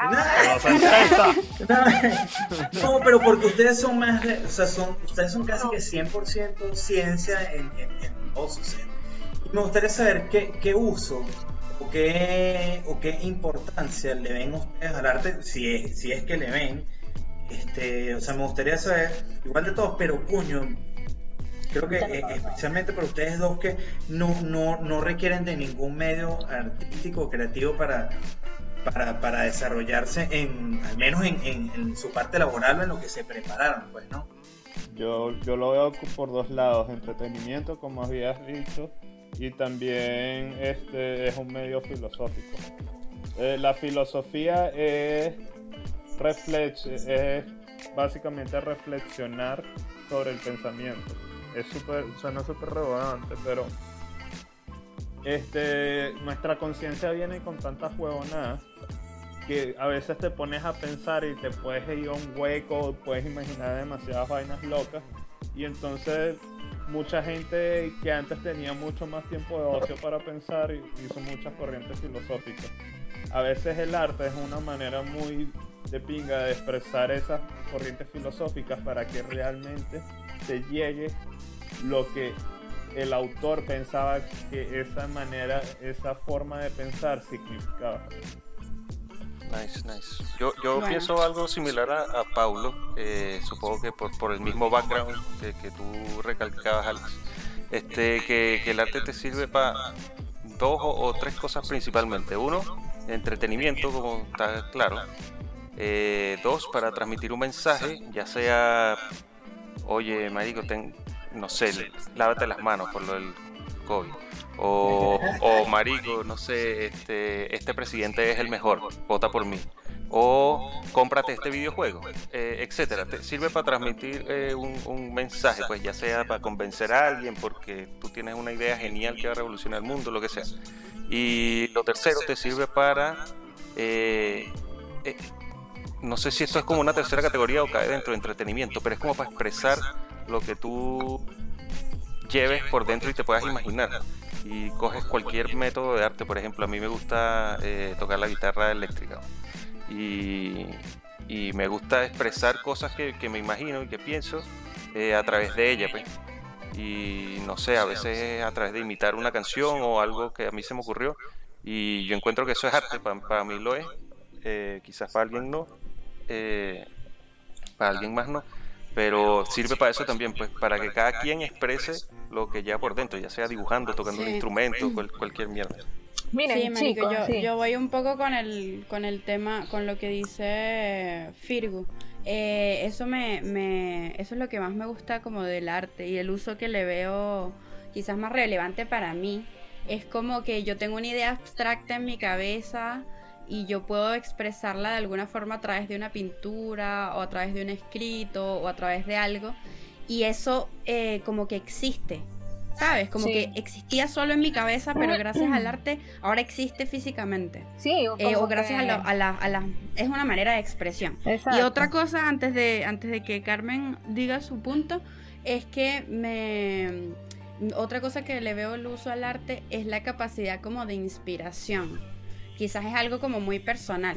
No, no, pero porque ustedes son más, de, o sea, son, ustedes son casi que cien por ciento ciencia en, en, en todo su ser. Y me gustaría saber qué, qué uso... O qué, o qué importancia le ven ustedes al arte, si es, si es que le ven, este, o sea, me gustaría saber, igual de todos, pero coño, creo que eh, especialmente para ustedes dos que no, no, no requieren de ningún medio artístico o creativo para, para, para desarrollarse, en, al menos en, en, en su parte laboral o en lo que se prepararon, pues, ¿no? Yo, yo lo veo por dos lados, entretenimiento, como habías dicho, y también este es un medio filosófico. Eh, la filosofía es, reflex, es básicamente reflexionar sobre el pensamiento. Es super, suena súper redundante, pero este, nuestra conciencia viene con tantas huevonadas que a veces te pones a pensar y te puedes ir a un hueco, puedes imaginar demasiadas vainas locas, y entonces mucha gente que antes tenía mucho más tiempo de ocio para pensar hizo muchas corrientes filosóficas. A veces el arte es una manera muy de pinga de expresar esas corrientes filosóficas para que realmente te llegue lo que el autor pensaba que esa manera, esa forma de pensar significaba. Nice, nice. Yo, yo bueno. pienso algo similar a, a Paulo, eh, supongo que por, por el mismo background que, que tú recalcabas, Alex, este, que, que el arte te sirve para dos o, o tres cosas principalmente. Uno, entretenimiento, como está claro. Eh, dos, para transmitir un mensaje, ya sea, oye, marico, ten, no sé, lávate las manos por lo del COVID. O, o marico, no sé, este, este presidente es el mejor, vota por mí. O cómprate este videojuego, eh, etcétera. Te sirve para transmitir eh, un, un mensaje, pues ya sea para convencer a alguien porque tú tienes una idea genial que va a revolucionar el mundo, lo que sea. Y lo tercero, te sirve para... Eh, eh, no sé si esto es como una tercera categoría o cae dentro de entretenimiento, pero es como para expresar lo que tú lleves por dentro y te puedas imaginar. y coges cualquier método de arte. Por ejemplo, a mí me gusta eh, tocar la guitarra eléctrica y, y me gusta expresar cosas que, que me imagino y que pienso eh, a través de ella, pues. Y no sé, a veces a través de imitar una canción o algo que a mí se me ocurrió, y yo encuentro que eso es arte. Para, para mí lo es, eh, quizás para alguien no, eh, para alguien más no, pero sirve para eso también, pues, para que cada quien exprese lo que lleva por dentro, ya sea dibujando, tocando sí. un instrumento, cual, cualquier mierda. Miren, sí, marico, chicos, yo, sí. yo voy un poco con el con el tema, con lo que dice Firgu. Eh, eso me, me eso es lo que más me gusta como del arte, y el uso que le veo quizás más relevante para mí es como que yo tengo una idea abstracta en mi cabeza y yo puedo expresarla de alguna forma a través de una pintura o a través de un escrito o a través de algo, y eso eh, como que existe, ¿sabes? Como sí. que existía solo en mi cabeza, pero gracias al arte ahora existe físicamente. Sí, o, eh, o gracias que... a, lo, a, la, a la... Es una manera de expresión. Exacto. Y otra cosa, antes de, antes de que Carmen diga su punto, es que me... Otra cosa que le veo el uso al arte es la capacidad como de inspiración. Quizás es algo como muy personal,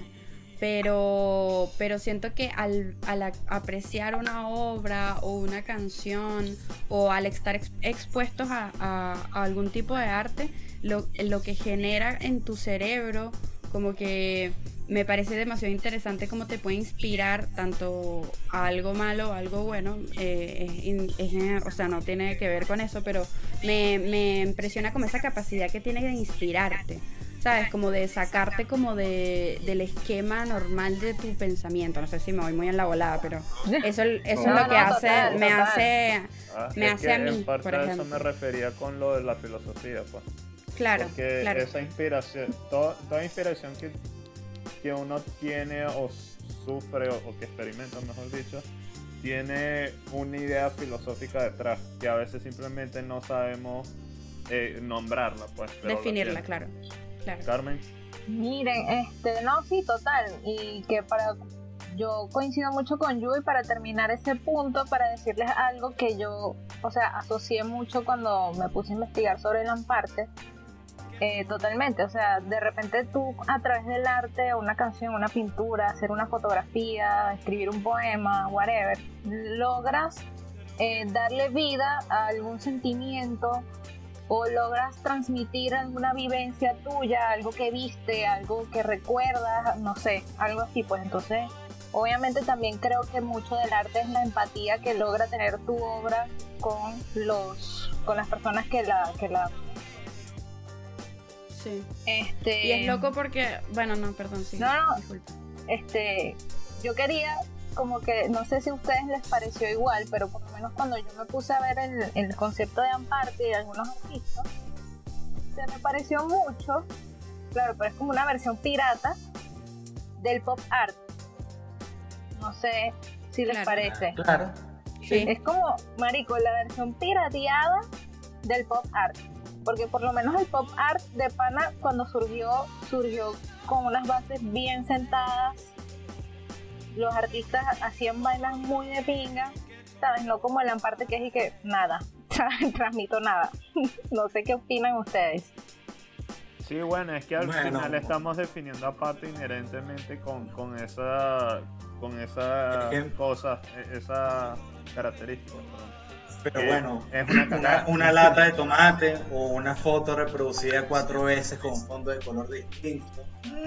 pero, pero siento que al, al apreciar una obra o una canción o al estar ex, expuestos a, a, a algún tipo de arte, lo, lo que genera en tu cerebro, como que me parece demasiado interesante cómo te puede inspirar tanto a algo malo o algo bueno. Eh, es, es, o sea, no tiene que ver con eso, pero me, me impresiona como esa capacidad que tiene de inspirarte, ¿sabes? Como de sacarte como de del esquema normal de tu pensamiento. No sé si me voy muy en la volada, pero eso, eso no, es lo que no, hace, total, me total. hace, ah, me hace a mí, en parte por ejemplo. A eso me refería con lo de la filosofía, pues. Claro, porque claro. esa inspiración, toda, toda inspiración que, que uno tiene o sufre o, o que experimenta, mejor dicho, tiene una idea filosófica detrás, que a veces simplemente no sabemos eh, nombrarla, pues. Pero definirla, claro. Claro. Carmen. Miren, este, no, sí, total, y que para, yo coincido mucho con Yui para terminar ese punto, para decirles algo que yo, o sea, asocié mucho cuando me puse a investigar sobre el Lamparte, eh, totalmente, o sea, de repente tú a través del arte, una canción, una pintura, hacer una fotografía, escribir un poema, whatever, logras eh, darle vida a algún sentimiento, o logras transmitir alguna vivencia tuya, algo que viste, algo que recuerdas, no sé, algo así. Pues entonces, obviamente también creo que mucho del arte es la empatía que logra tener tu obra con los con las personas que la que la sí. Este, y es loco porque, bueno, no, perdón, sí. No, no. Disculpa. Este, yo quería como que, no sé si a ustedes les pareció igual, pero por lo menos cuando yo me puse a ver el, el concepto de Lamparte y de algunos artistas, se me pareció mucho, claro, pero es como una versión pirata del pop art. No sé si les claro. parece. Claro. Sí. Es como, marico, la versión pirateada del pop art. Porque por lo menos el pop art de pana, cuando surgió, surgió con unas bases bien sentadas. Los artistas hacían vainas muy de pinga, ¿sabes? No como el Lamparte que es y que nada, transmito nada. No sé qué opinan ustedes. Sí, bueno, es que al bueno. final estamos definiendo aparte inherentemente con, con esa con esa cosa, esa característica. Pero que bueno, es una, una, una lata de tomate o una foto reproducida cuatro veces con un fondo de color distinto.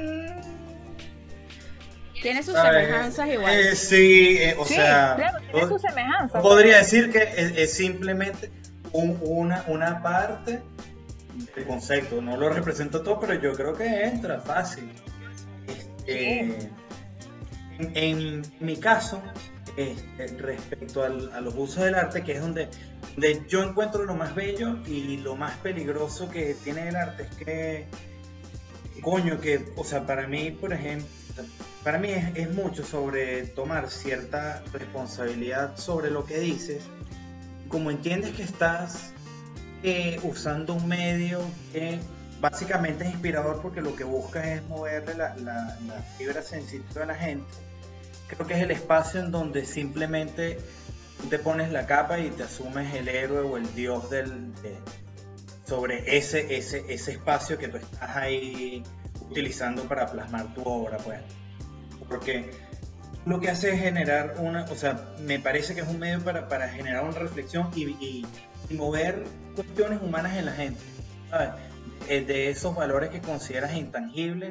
Tiene sus semejanzas igual. Eh, sí, eh, o sí, sea, claro, tiene sus semejanzas. Podría decir que es, es simplemente un, una, una parte del concepto. No lo represento todo, pero yo creo que entra fácil. Este, sí. en, en mi caso, este, respecto al, a los usos del arte, que es donde, donde yo encuentro lo más bello y lo más peligroso que tiene el arte, es que, coño, que, o sea, para mí, por ejemplo, Para mí es, es mucho sobre tomar cierta responsabilidad sobre lo que dices, como entiendes que estás eh, usando un medio que básicamente es inspirador porque lo que buscas es moverle la, la, la fibra sensitiva a la gente. Creo que es el espacio en donde simplemente tú te pones la capa y te asumes el héroe o el dios del, de, sobre ese, ese, ese espacio que tú estás ahí utilizando para plasmar tu obra, pues. Porque lo que hace es generar una, o sea, me parece que es un medio para, para generar una reflexión y, y, y mover cuestiones humanas en la gente, ¿sabes? De esos valores que consideras intangibles,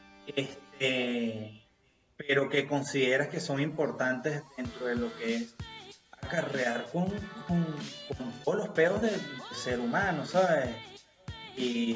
este, pero que consideras que son importantes dentro de lo que es acarrear con, con, con todos los peos del ser humano, ¿sabes? Y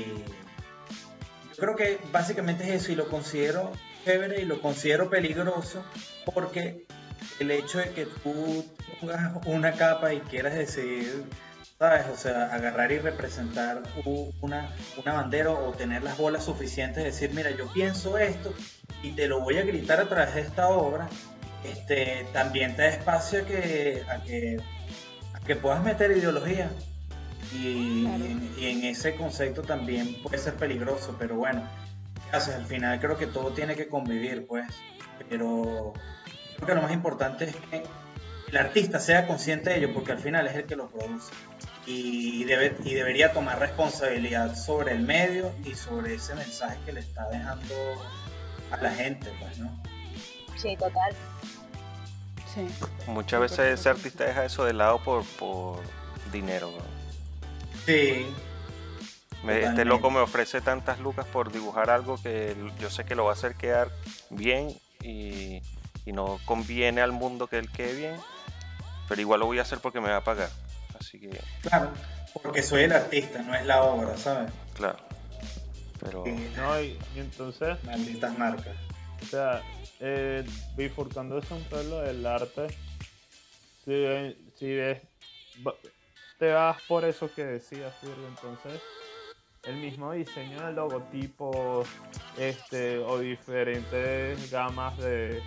yo creo que básicamente es eso, y lo considero chévere y lo considero peligroso, porque el hecho de que tú pongas una capa y quieras decidir, ¿sabes? O sea, agarrar y representar una, una bandera o tener las bolas suficientes, decir, mira, yo pienso esto y te lo voy a gritar a través de esta obra, este, también te da espacio a que, a que, a que puedas meter ideología. Y, claro. y, y en ese concepto también puede ser peligroso, pero bueno, haces, al final creo que todo tiene que convivir, pues. Pero creo que lo más importante es que el artista sea consciente de ello, porque al final es el que lo produce y, debe, y debería tomar responsabilidad sobre el medio y sobre ese mensaje que le está dejando a la gente, pues, ¿no? Sí, total. Sí. Muchas veces ese artista deja eso de lado por, por dinero, ¿no? Sí. Me, este loco me ofrece tantas lucas por dibujar algo que yo sé que lo va a hacer quedar bien y, y no conviene al mundo que él quede bien, pero igual lo voy a hacer porque me va a pagar, así que... Claro, porque soy el artista, no es la obra, ¿sabes? Claro, pero... Sí, no, y, y entonces... Malditas marcas. O sea, eh, bifurcándose un pelo del arte, si, si ves... te vas por eso que decías, Virgo, entonces el mismo diseño del logotipo este, o diferentes gamas de,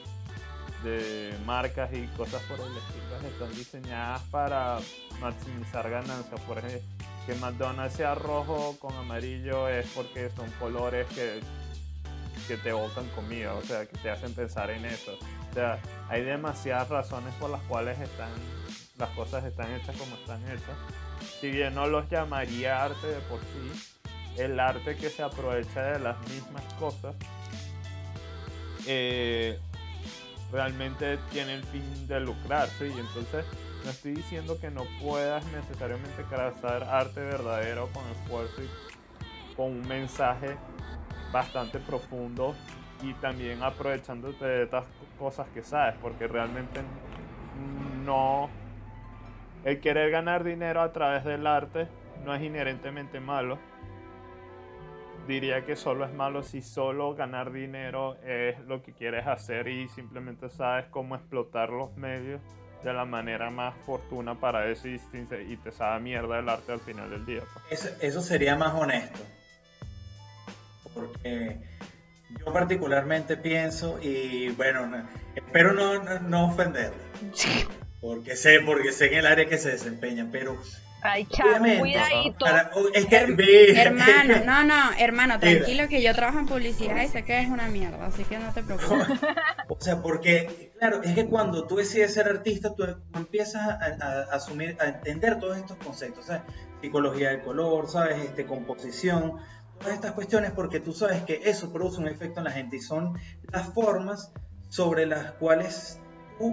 de marcas y cosas por el estilo están diseñadas para maximizar ganancias. Por ejemplo, que McDonald's sea rojo con amarillo es porque son colores que, que te evocan comida, o sea, que te hacen pensar en eso. O sea, hay demasiadas razones por las cuales están las cosas están hechas como están hechas. Si bien no los llamaría arte de por sí, el arte que se aprovecha de las mismas cosas eh, realmente tiene el fin de lucrar, ¿sí? Y entonces no estoy diciendo que no puedas necesariamente trazar arte verdadero con esfuerzo y con un mensaje bastante profundo y también aprovechándote de estas cosas que sabes, porque realmente no... El querer ganar dinero a través del arte no es inherentemente malo. Diría que solo es malo si solo ganar dinero es lo que quieres hacer y simplemente sabes cómo explotar los medios de la manera más fortuna para eso y, y te sabe mierda el arte al final del día. Eso, eso sería más honesto. Porque yo particularmente pienso, y bueno, no, espero no, no, no ofenderle. Porque sé, porque sé en el área que se desempeñan, pero... Ay, chavo, cuidadito. Para, es que, Her- ve, hermano, no, no, hermano, tranquilo que yo trabajo en publicidad y sé que es una mierda, así que no te preocupes. O sea, porque, claro, es que cuando tú decides ser artista, tú empiezas a, a, a asumir, a entender todos estos conceptos, ¿sabes? Psicología del color, ¿sabes? Este, composición, todas estas cuestiones, porque tú sabes que eso produce un efecto en la gente y son las formas sobre las cuales tú...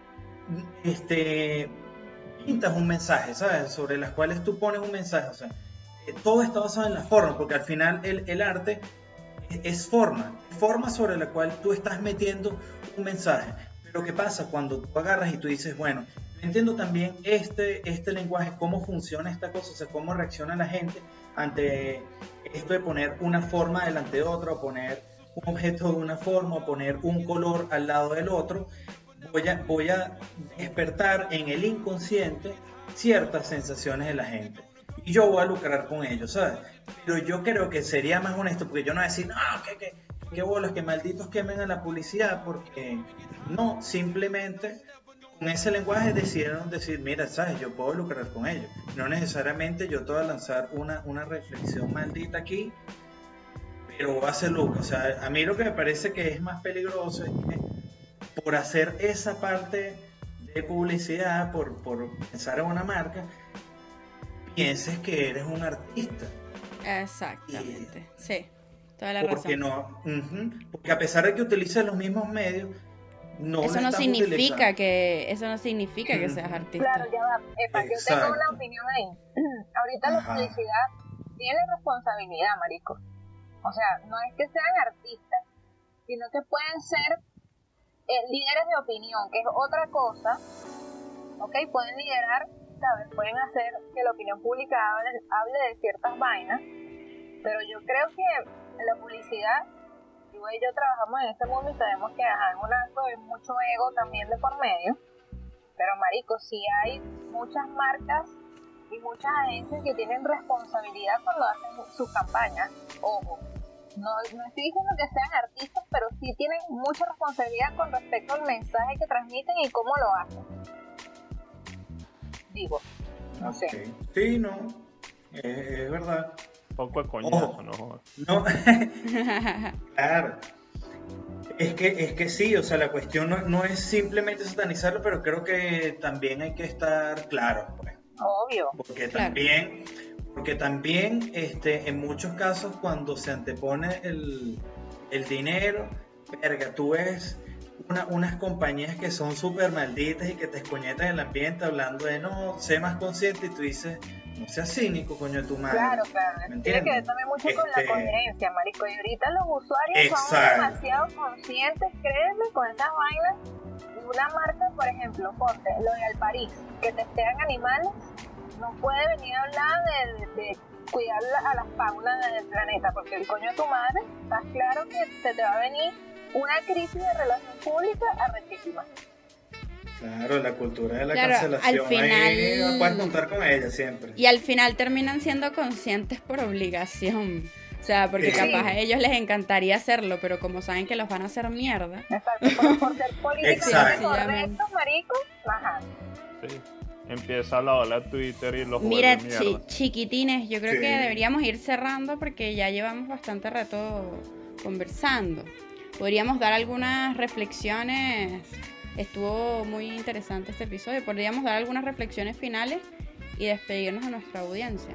este pintas un mensaje, ¿sabes? Sobre las cuales tú pones un mensaje, o sea, eh, todo está basado en la forma, porque al final el, el arte es, es forma, forma sobre la cual tú estás metiendo un mensaje. Pero ¿qué pasa cuando tú agarras y tú dices, bueno, entiendo también este, este lenguaje, cómo funciona esta cosa, o sea, cómo reacciona la gente ante esto de poner una forma delante de otra, o poner un objeto de una forma, o poner un color al lado del otro? Voy a, voy a despertar en el inconsciente ciertas sensaciones de la gente y yo voy a lucrar con ellos, ¿sabes? Pero yo creo que sería más honesto, porque yo no voy a decir, no, que, que, que bolas, que malditos quemen a la publicidad, porque no, simplemente con ese lenguaje decidieron decir, mira, ¿sabes? Yo puedo lucrar con ellos, no necesariamente yo te voy a lanzar una, una reflexión maldita aquí, pero va a ser lucro. O sea, a mí lo que me parece que es más peligroso es que por hacer esa parte de publicidad, por, por pensar en una marca, pienses que eres un artista. Exactamente, y, sí, toda la porque razón. No, uh-huh, porque a pesar de que utilices los mismos medios, no eso no significa que eso no significa que seas artista. Claro, ya va. Epa, yo tengo una opinión ahí. Ahorita Ajá. la publicidad tiene responsabilidad, marico. O sea, no es que sean artistas, sino que pueden ser eh, líderes de opinión, que es otra cosa. Ok, pueden liderar, ¿sabes? Pueden hacer que la opinión pública hable, hable de ciertas vainas, pero yo creo que la publicidad, tú y yo trabajamos en este mundo y sabemos que ajá, es un acto de mucho ego también de por medio, pero marico, sí hay muchas marcas y muchas agencias que tienen responsabilidad cuando hacen sus campañas. Ojo, no, no estoy diciendo que sean artistas, pero sí tienen mucha responsabilidad con respecto al mensaje que transmiten y cómo lo hacen. Digo, no okay. sé. Sí, no, es, es verdad. Poco de coñazo, oh, ¿no? No, claro. Es que, es que sí, o sea, la cuestión no, no es simplemente satanizarlo, pero creo que también hay que estar claros, pues. Obvio. Porque claro. también, porque también este, en muchos casos cuando se antepone el, el dinero, verga, tú ves una, unas compañías que son súper malditas y que te escoñetan el ambiente hablando de no, sé más consciente, y tú dices, no seas cínico, coño de tu madre. Claro, claro. Tiene que ver también mucho este... con la coherencia, marico. Y ahorita los usuarios Exacto. son demasiado conscientes, créeme, con esas vainas. Una marca, por ejemplo, ponte, L'Oréal Paris, que testean animales, no puede venir a hablar de, de, de cuidar a las faunas del planeta, porque el coño de tu madre, estás claro que se te va a venir una crisis de relación pública arrechísima. Claro, la cultura de la claro, cancelación, al final, ahí puedes contar con ella siempre. Y al final terminan siendo conscientes por obligación. O sea, porque sí. capaz a ellos les encantaría hacerlo, pero como saben que los van a hacer mierda. Exacto, por, por ser políticamente correctos, maricos, ajá. Sí, empieza la ola de Twitter y los Mira, juegos de chi- mierda. chiquitines, yo creo Sí. que deberíamos ir cerrando porque ya llevamos bastante rato conversando. Podríamos dar algunas reflexiones. Estuvo muy interesante este episodio. Podríamos dar algunas reflexiones finales y despedirnos de nuestra audiencia.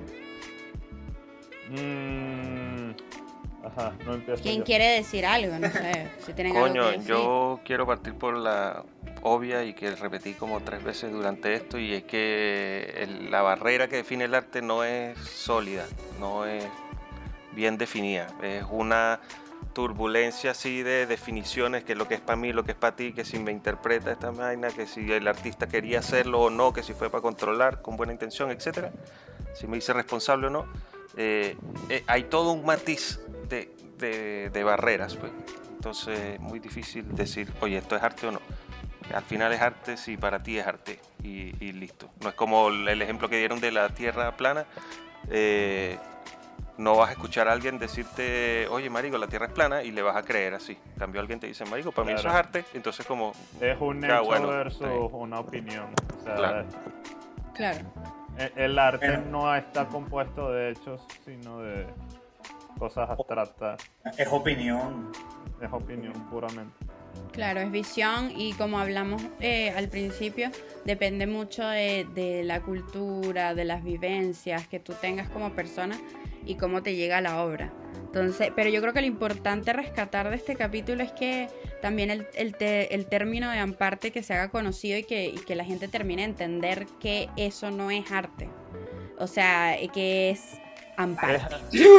Mm, ajá, no empiezo ¿Quién yo. quiere decir algo? No sé, si tienen Coño, algo que decir. yo quiero partir por la obvia y que repetí como tres veces durante esto, y es que el- la barrera que define el arte no es sólida, no es bien definida, es una turbulencia así de definiciones, que lo que es para mí, lo que es para ti, que si me interpreta esta vaina, que si el artista quería hacerlo o no, que si fue para controlar con buena intención, etcétera, si me hice responsable o no. Eh, eh, hay todo un matiz de, de, de barreras, pues. Entonces es muy difícil decir, oye, esto es arte o no. Al final es arte si para ti es arte y, y listo. No es como el ejemplo que dieron de la tierra plana. Eh, no vas a escuchar a alguien decirte, oye, marico, la tierra es plana, y le vas a creer así. En cambio, alguien te dice, marico, para Claro. mí eso es arte. Entonces como, Es un ya, hecho bueno, versus sí. una opinión. O sea, Claro. Claro. el, el arte Pero- no está compuesto de hechos, sino de cosas abstractas. Es opinión. Es opinión puramente. Claro, es visión y como hablamos eh, al principio, depende mucho de, de la cultura, de las vivencias que tú tengas como persona y cómo te llega la obra. Entonces, pero yo creo que lo importante rescatar de este capítulo es que también el, el, te- el término de amparte que se haga conocido y que, y que la gente termine de entender que eso no es arte. O sea, que es amparte.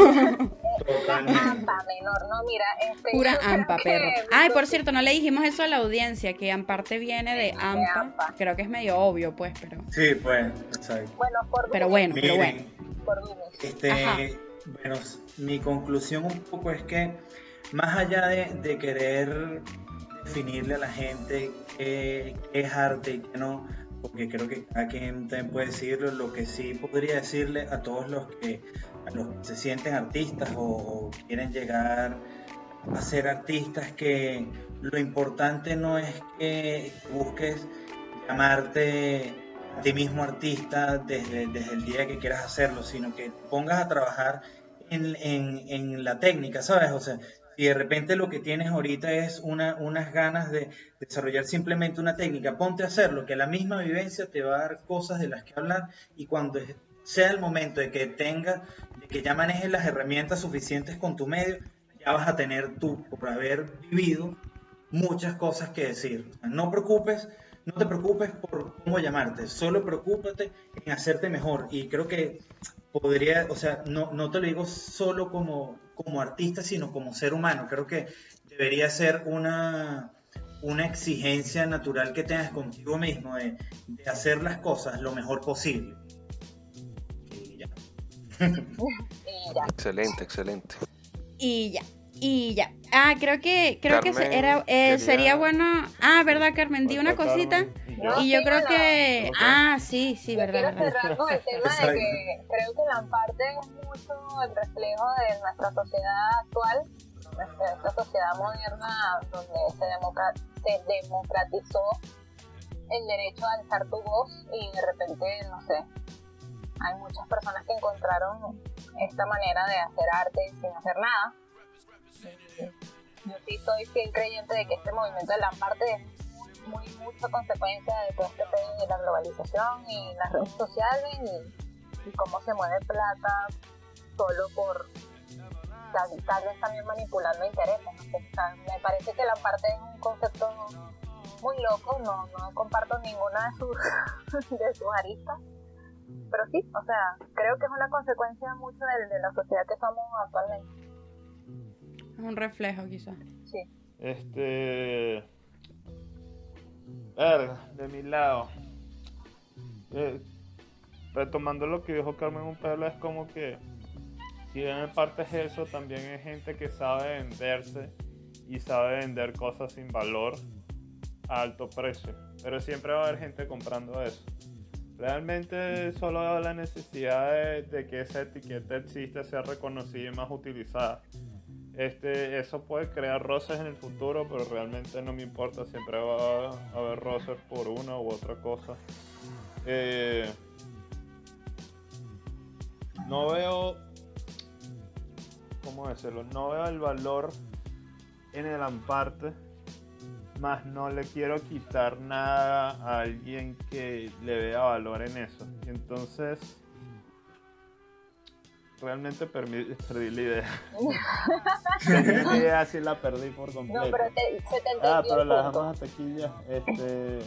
La ampa menor, no, mira, este, Pura yo creo ampa, que- perro. Ay, por cierto, no le dijimos eso a la audiencia, que amparte viene de ampa. ampa. Creo que es medio obvio, pues, pero... Sí, pues, exacto. Bueno, por Pero mí, bueno, pero bueno. Miren, por mí. este, Ajá. bueno, mi conclusión un poco es que más allá de, de querer definirle a la gente qué, qué es arte y qué no, porque creo que cada quien también puede decirlo, lo que sí podría decirle a todos los que, a los que se sienten artistas o, o quieren llegar a ser artistas, que lo importante no es que busques llamarte a ti mismo artista desde, desde el día que quieras hacerlo, sino que te pongas a trabajar en, en, en la técnica, ¿sabes? O sea, si de repente lo que tienes ahorita es una, unas ganas de desarrollar simplemente una técnica, ponte a hacerlo, que la misma vivencia te va a dar cosas de las que hablar, y cuando sea el momento de que tengas, de que ya manejes las herramientas suficientes con tu medio, ya vas a tener tú, por haber vivido, muchas cosas que decir. O sea, no preocupes, no te preocupes por cómo llamarte, solo preocúpate en hacerte mejor. Y creo que podría, o sea, no, no te lo digo solo como, como artista, sino como ser humano. Creo que debería ser una, una exigencia natural que tengas contigo mismo de, de hacer las cosas lo mejor posible. Y ya. Y ya. Excelente, excelente. Y ya. Y ya. Ah, creo que creo Carmen, que se- era eh, quería- sería bueno. Ah, verdad, Carmen, di una Falta cosita. Carmen y yo. No, Y yo sí, creo no, no. que Ok. ah, sí, sí, Yo verdad, quiero verdad. cerrar con el tema de Exacto. que creo que Lamparte es mucho el reflejo de nuestra sociedad actual, nuestra, esta sociedad moderna donde se, democra- se democratizó el derecho a alzar tu voz y de repente, no sé, hay muchas personas que encontraron esta manera de hacer arte sin hacer nada. Yo sí soy fiel creyente de que este movimiento de Lamparte es muy, muy mucha consecuencia de todo este pedo de la globalización y las redes sociales y, y cómo se mueve plata solo por tal, tal vez también manipulando intereses. No sé, o sea, me parece que Lamparte es un concepto muy loco, no, no comparto ninguna de sus, de sus aristas, pero sí, o sea, creo que es una consecuencia mucho de, de la sociedad que somos actualmente. Es un reflejo, quizás. Sí. Este. Verga, de mi lado. Eh, retomando lo que dijo Carmen un pelo, es como que si bien en parte es eso, también hay gente que sabe venderse y sabe vender cosas sin valor a alto precio. Pero siempre va a haber gente comprando eso. Realmente solo veo la necesidad de, de que esa etiqueta exista, sea reconocida y más utilizada. Este, eso puede crear roces en el futuro, pero realmente no me importa, siempre va a haber roces por una u otra cosa. Eh, no veo, ¿cómo decirlo? No veo el valor en el Lamparte, más no le quiero quitar nada a alguien que le vea valor en eso. Y entonces, realmente permi- perdí la idea. Tenía una idea, sí la perdí por completo. No, pero te, se te entendió Ah, pero el la punto. dejamos hasta aquí ya. Este,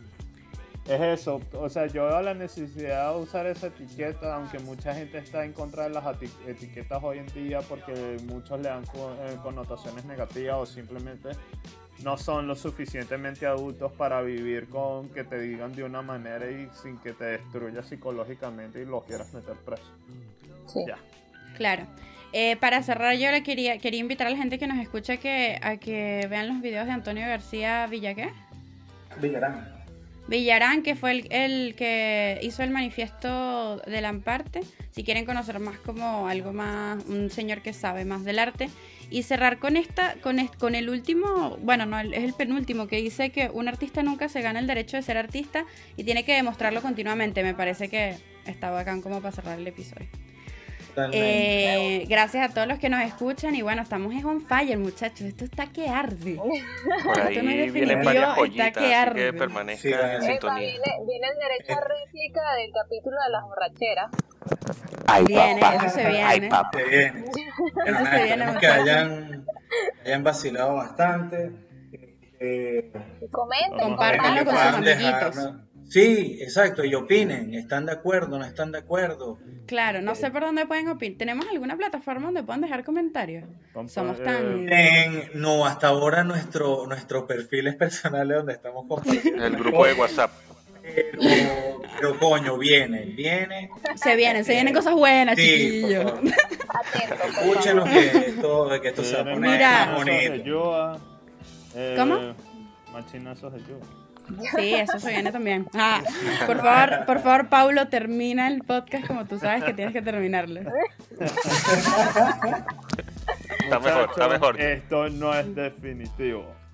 es eso, o sea, yo veo la necesidad de usar esa etiqueta, aunque mucha gente está en contra de las eti- etiquetas hoy en día porque muchos le dan co- eh, connotaciones negativas o simplemente no son lo suficientemente adultos para vivir con que te digan de una manera y sin que te destruya psicológicamente y lo quieras meter preso. Sí. Ya. Claro. Eh, para cerrar, yo le quería quería invitar a la gente que nos escucha que, a que vean los videos de Antonio García Villaqué. Villarán. Villarán, que fue el, el que hizo el manifiesto de Lamparte. Si quieren conocer más como algo más, un señor que sabe más del arte. Y cerrar con esta, con, est- con el último, bueno, no, es el penúltimo, que dice que un artista nunca se gana el derecho de ser artista y tiene que demostrarlo continuamente. Me parece que está bacán como para cerrar el episodio. Eh, gracias a todos los que nos escuchan y bueno, estamos en on fire, muchachos. Esto está que arde. Por ahí Esto no es vienen definitivo, varias está joyitas, que así que arde. permanezcan Sí, en vale. Epa, sintonía. viene, viene el derecho a réplica del capítulo de las borracheras. Ay, Viene, papá. eso se viene. Ay, papá. Se viene. Eso se Nada, viene, esperemos que muchachos. hayan, que hayan vacilado bastante. Eh, Comenten, Vamos a Compártanlo que con sus puedan amiguitos. dejar- Sí, exacto, y opinen. ¿Están de acuerdo? ¿No están de acuerdo? Claro, no sé por dónde pueden opinar. ¿Tenemos alguna plataforma donde puedan dejar comentarios? Compa- Somos eh, tan... En, no, hasta ahora nuestro, nuestros perfiles personales donde estamos compartiendo. El grupo de WhatsApp. Pero, pero coño, viene, viene. Se vienen, se vienen cosas buenas, Sí, chiquillos. por favor. atentos, por Escúchenos favor. que esto, que esto se va a vienen poner Mira. más machinazos de bonito. Yua, eh, ¿Cómo? Machinazos de Yua. Sí, eso se viene también. Ah, por favor, por favor, Paulo, termina el podcast como tú sabes que tienes que terminarlo. Está mejor, está Muchachos, mejor. Esto no es definitivo.